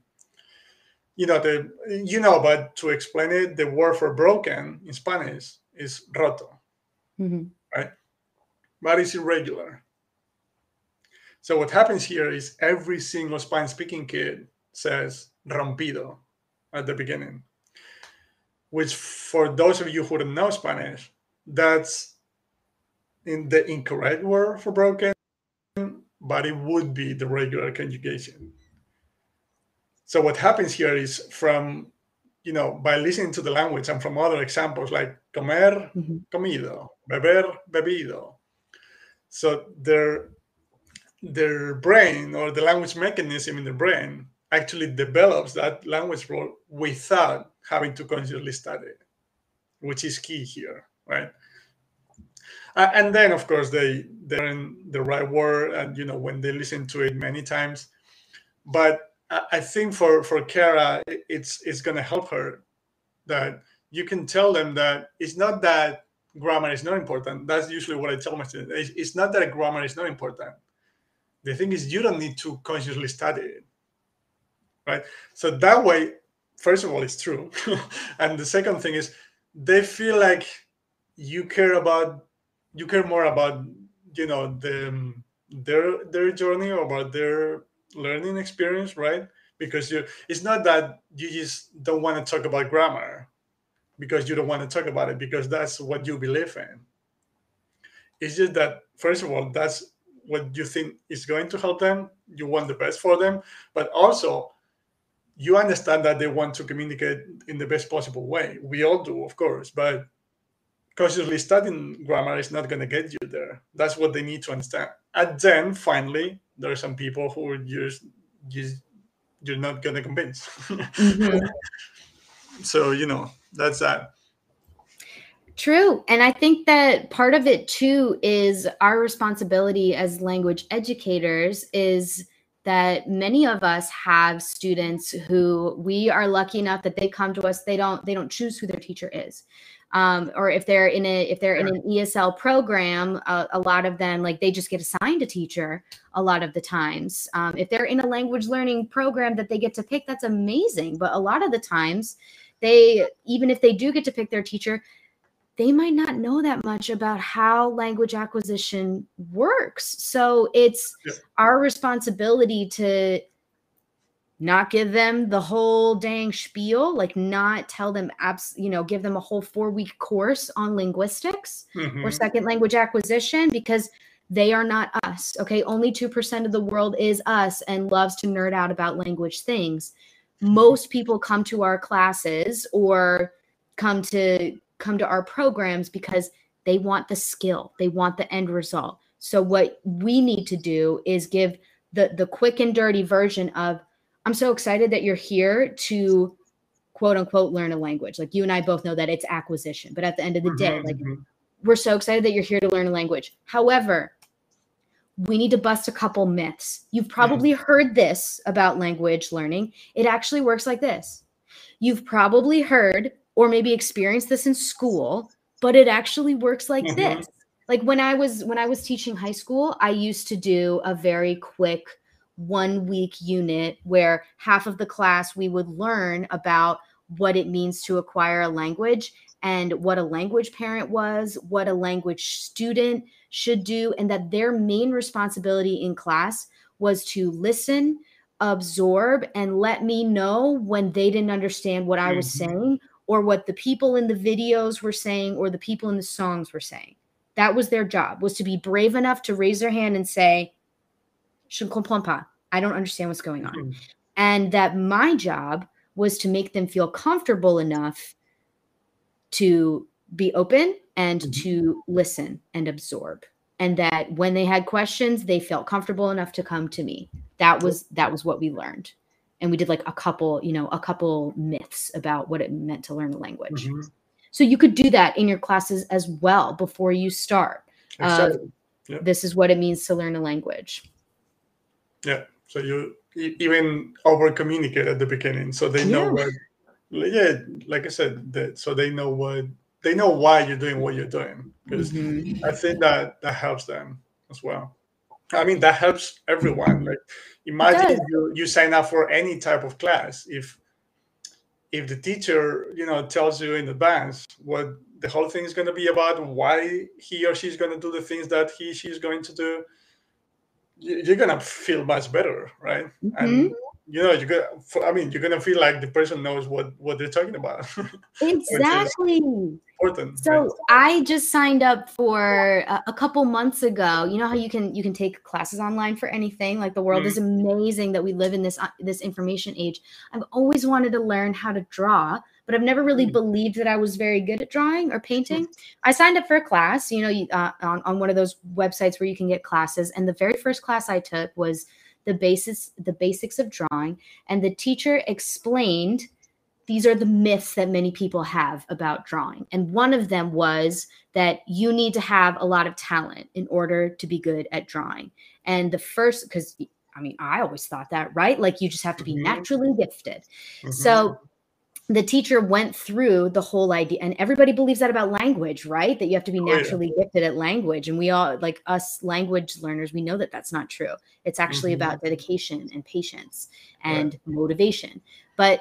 but to explain it, the word for broken in Spanish is roto, right? But it's irregular. So what happens here is every single Spanish speaking kid says rompido at the beginning, which for those of you who don't know Spanish, that's in the incorrect word for broken, but it would be the regular conjugation. So what happens here is by listening to the language and from other examples like comer, comido, beber, bebido. So their brain or the language mechanism in the brain actually develops that language role without having to consciously study it, which is key here, right? And then, of course, they learn the right word, and when they listen to it many times. But I think for Kara, it's going to help her that you can tell them that it's not that grammar is not important. That's usually what I tell my students. It's not that grammar is not important. The thing is, you don't need to consciously study it, right? So that way, first of all, it's true, and the second thing is they feel like you care more about their journey or about their learning experience, right? Because it's not that you just don't want to talk about grammar because you don't want to talk about it because that's what you believe in. It's just that, first of all, that's what you think is going to help them. You want the best for them, but also you understand that they want to communicate in the best possible way. We all do, of course, but consciously studying grammar is not going to get you there. That's what they need to understand. And then finally, there are some people who are just you're not going to convince. So, that's that. True. And I think that part of it too is our responsibility as language educators is that many of us have students who we are lucky enough that they come to us. They don't choose who their teacher is. Or if they're in an ESL program, a lot of them, like, they just get assigned a teacher a lot of the times. If they're in a language learning program that they get to pick, that's amazing. But a lot of the times even if they do get to pick their teacher, they might not know that much about how language acquisition works. So it's our responsibility to not give them the whole dang spiel, like not tell them, give them a whole 4-week course on linguistics or second language acquisition, because they are not us. Okay. Only 2% of the world is us and loves to nerd out about language things. Most people come to our classes or come to our programs because they want the skill, they want the end result. So what we need to do is give the quick and dirty version of, I'm so excited that you're here to quote unquote learn a language. Like, you and I both know that it's acquisition, but at the end of the day, like, we're so excited that you're here to learn a language. However, we need to bust a couple myths. You've probably heard this about language learning. It actually works like this. You've probably heard or maybe experienced this in school, but it actually works like this. Like when I was teaching high school, I used to do a very quick 1-week unit where half of the class we would learn about what it means to acquire a language and what a language parent was, what a language student should do, and that their main responsibility in class was to listen, absorb, and let me know when they didn't understand what I was saying or what the people in the videos were saying or the people in the songs were saying. That was their job, was to be brave enough to raise their hand and say, je ne comprends pas. I don't understand what's going on. And that my job was to make them feel comfortable enough to be open and to listen and absorb. And that when they had questions, they felt comfortable enough to come to me. That was what we learned. And we did like a couple myths about what it meant to learn a language. So you could do that in your classes as well before you start. Exactly. This is what it means to learn a language. Yeah. So you even over communicate at the beginning, so they know what. Yeah, like I said, so they know why you're doing what you're doing. Because I think that helps them as well. I mean, that helps everyone. Like, imagine you sign up for any type of class. If the teacher, tells you in advance what the whole thing is going to be about, why he or she's going to do the things that she's going to do, you're going to feel much better, right? And you're going to feel like the person knows what they're talking about. Exactly. Important. So right? I just signed up for a couple months ago. You know how you can take classes online for anything? Like, the world is amazing that we live in this information age. I've always wanted to learn how to draw, but I've never really believed that I was very good at drawing or painting. I signed up for a class, on one of those websites where you can get classes. And the very first class I took was the basics of drawing. And the teacher explained, these are the myths that many people have about drawing. And one of them was that you need to have a lot of talent in order to be good at drawing. And because I always thought that, right? Like, you just have to be naturally gifted. So the teacher went through the whole idea, and everybody believes that about language, right? That you have to be naturally gifted at language. And we all, like us language learners, we know that that's not true. It's actually about dedication and patience and motivation. But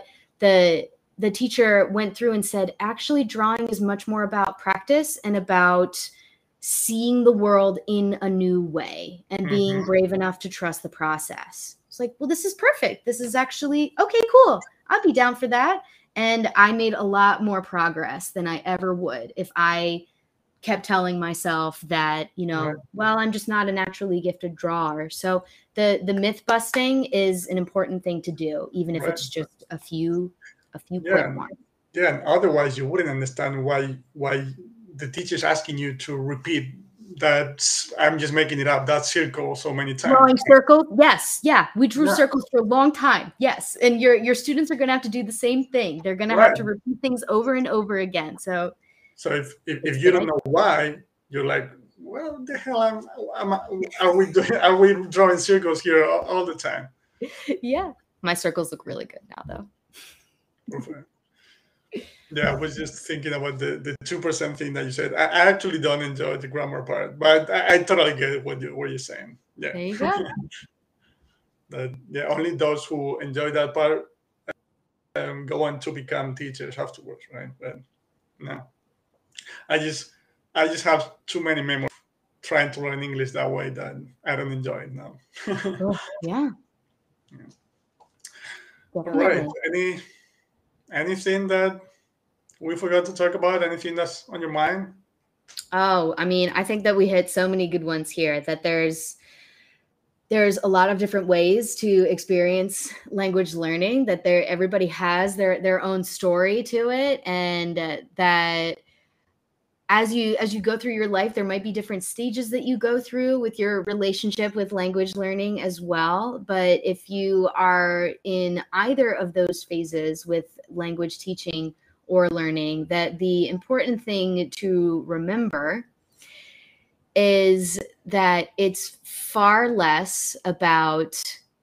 the teacher went through and said, actually, drawing is much more about practice and about seeing the world in a new way and being brave enough to trust the process. It's like, well, this is perfect. This is actually, okay, cool. I'd be down for that. And I made a lot more progress than I ever would if I kept telling myself that, well, I'm just not a naturally gifted drawer. So the myth busting is an important thing to do, even if it's just a few quick ones. Yeah, and otherwise you wouldn't understand why the teacher's asking you to repeat that. I'm just making it up, that circle so many times. Drawing circles, yes, yeah. We drew circles for a long time, yes. And your students are going to have to do the same thing. They're going to have to repeat things over and over again. So if you don't know why, you're like, well, the hell are we drawing circles here all the time? Yeah, my circles look really good now, though. Yeah, I was just thinking about the 2% thing that you said. I actually don't enjoy the grammar part, but I totally get what you're saying. Yeah. There you go. Only those who enjoy that part go on to become teachers afterwards, right? But no, I just have too many memories trying to learn English that way that I don't enjoy it now. Yeah. All right. Anything that we forgot to talk about? Anything that's on your mind? Oh, I think that we hit so many good ones here, that there's a lot of different ways to experience language learning, that everybody has their own story to it, and that as you go through your life, there might be different stages that you go through with your relationship with language learning as well. But if you are in either of those phases with language teaching or learning, that the important thing to remember is that it's far less about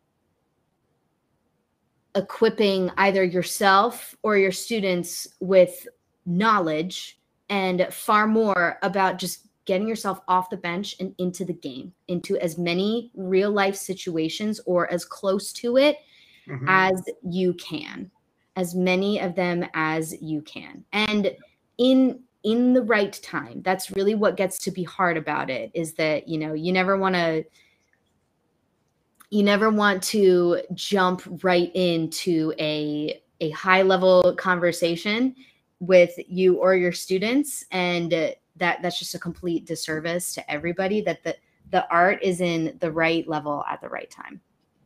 equipping either yourself or your students with knowledge, and far more about just getting yourself off the bench and into the game, into as many real life situations or as close to it as you can. as many of them as you can, and in the right time. That's really what gets to be hard about it, is that, you know, you never want to jump right into a high level conversation with you or your students, and that's just a complete disservice to everybody. That the art is in the right level at the right time.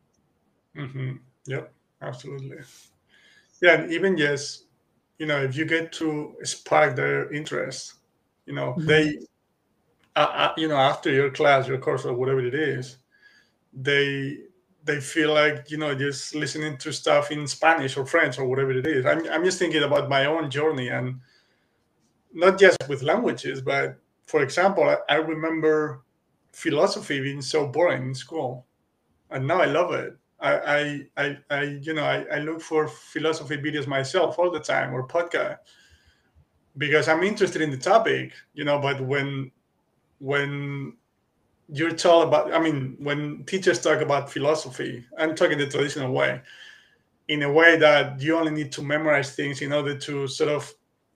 Yep, absolutely. Yeah, and even yes, you know, if you get to spark their interest, you know, they, you know, after your class, your course, or whatever it is, they they feel like, you know, just listening to stuff in Spanish or French or whatever it is. I'm just thinking about my own journey, and not just with languages, but for example, I remember philosophy being so boring in school, and now I love it. You know, I look for philosophy videos myself all the time, or podcast, because I'm interested in the topic, you know. But when you're told about, I mean, when teachers talk about philosophy, I'm talking the traditional way, in a way that you only need to memorize things in order to sort of,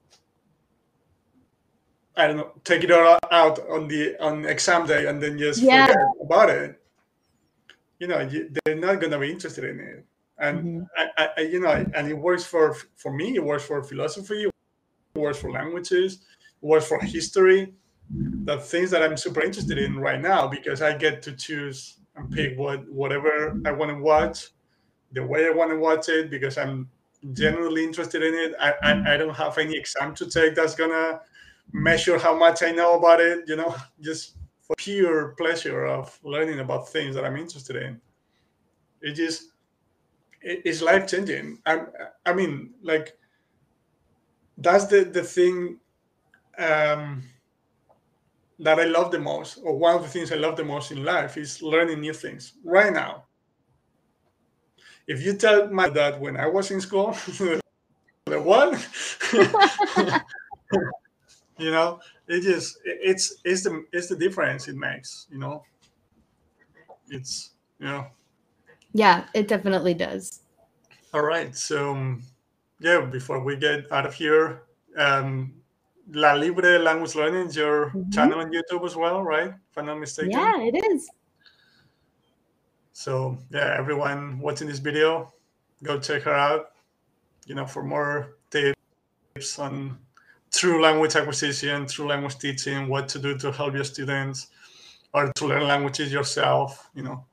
I don't know, take it all out on exam day and then just forget about it. You know, they're not going to be interested in it. And you know, and it works for me. It works for philosophy. It works for languages. It works for history. The things that I'm super interested in right now, because I get to choose and pick whatever I want to watch, the way I want to watch it, because I'm genuinely interested in it. I don't have any exam to take that's gonna measure how much I know about it, you know, just for pure pleasure of learning about things that I'm interested in. It's life changing. I mean, like, that's the thing um, that I love the most, or one of the things I love the most in life, is learning new things. Right now, if you tell me that when I was in school, the what? You know, it's the difference it makes. You know, it's, you know. Yeah, it definitely does. All right, so yeah, before we get out of here, La Libre Language Learning is your channel on YouTube as well, right? If I'm not mistaken. Yeah, it is. So yeah, everyone watching this video, go check her out, you know, for more tips on true language acquisition, true language teaching, what to do to help your students, or to learn languages yourself, you know.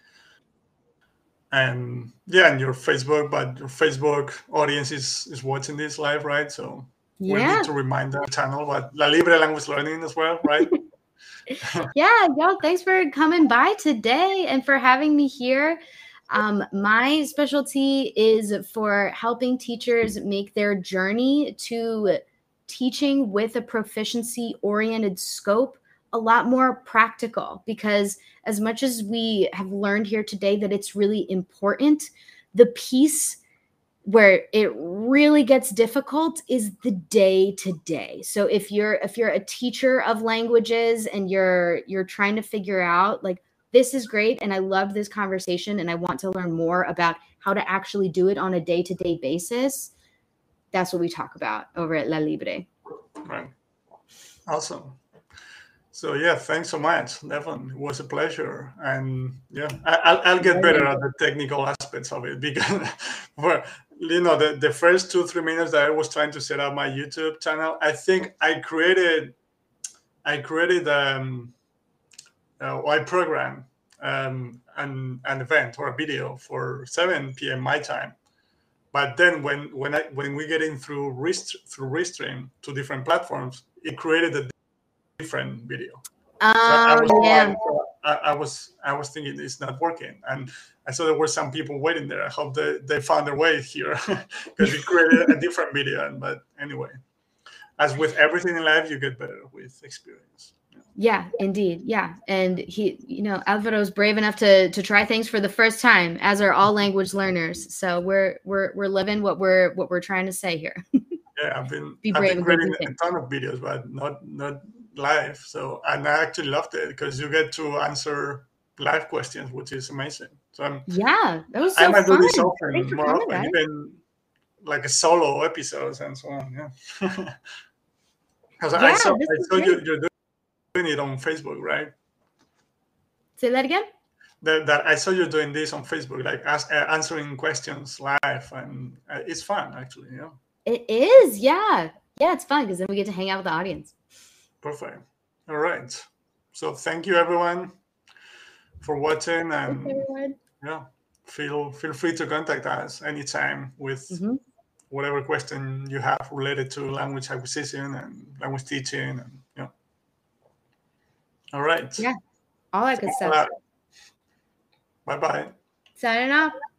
And yeah, and your Facebook, but your Facebook audience is watching this live, right? So we'll need to remind the channel, but La Libre Language Learning as well, right? Yeah, y'all, thanks for coming by today and for having me here. My specialty is for helping teachers make their journey to teaching with a proficiency-oriented scope a lot more practical, because as much as we have learned here today that it's really important, the piece where it really gets difficult is the day to day. So if you're a teacher of languages and you're trying to figure out, like, this is great and I love this conversation and I want to learn more about how to actually do it on a day-to-day basis, that's what we talk about over at La Libre. Right. Awesome. So yeah, thanks so much, Devon. It was a pleasure, and yeah, I'll get better at the technical aspects of it, because, for, you know, the first 2-3 minutes that I was trying to set up my YouTube channel, I think I programmed an event or a video for 7 p.m. my time. But then when we get in through Restream to different platforms, it created a different video. So I was thinking it's not working, and I saw there were some people waiting there. I hope they found their way here, because we created a different video. But anyway, as with everything in life, you get better with experience. Yeah, indeed. Yeah. And he, you know, Alvaro's brave enough to try things for the first time, as are all language learners. So we're living what we're trying to say here. Yeah, I've been creating a ton of videos, but not live. So, and I actually loved it, because you get to answer live questions, which is amazing. So that was so I might fun. do this often, more often, even like a solo episodes and so on. Yeah. Because Yeah, I saw great. you're doing it on Facebook, right? Say that again. That I saw you doing this on Facebook, like answering questions live, and it's fun actually. Yeah. It is, yeah. Yeah, it's fun because then we get to hang out with the audience. Perfect. All right. So thank you everyone for watching, and yeah, feel free to contact us anytime with whatever question you have related to language acquisition and language teaching, and yeah. All right. Yeah, all that good stuff. Bye bye. Signing off.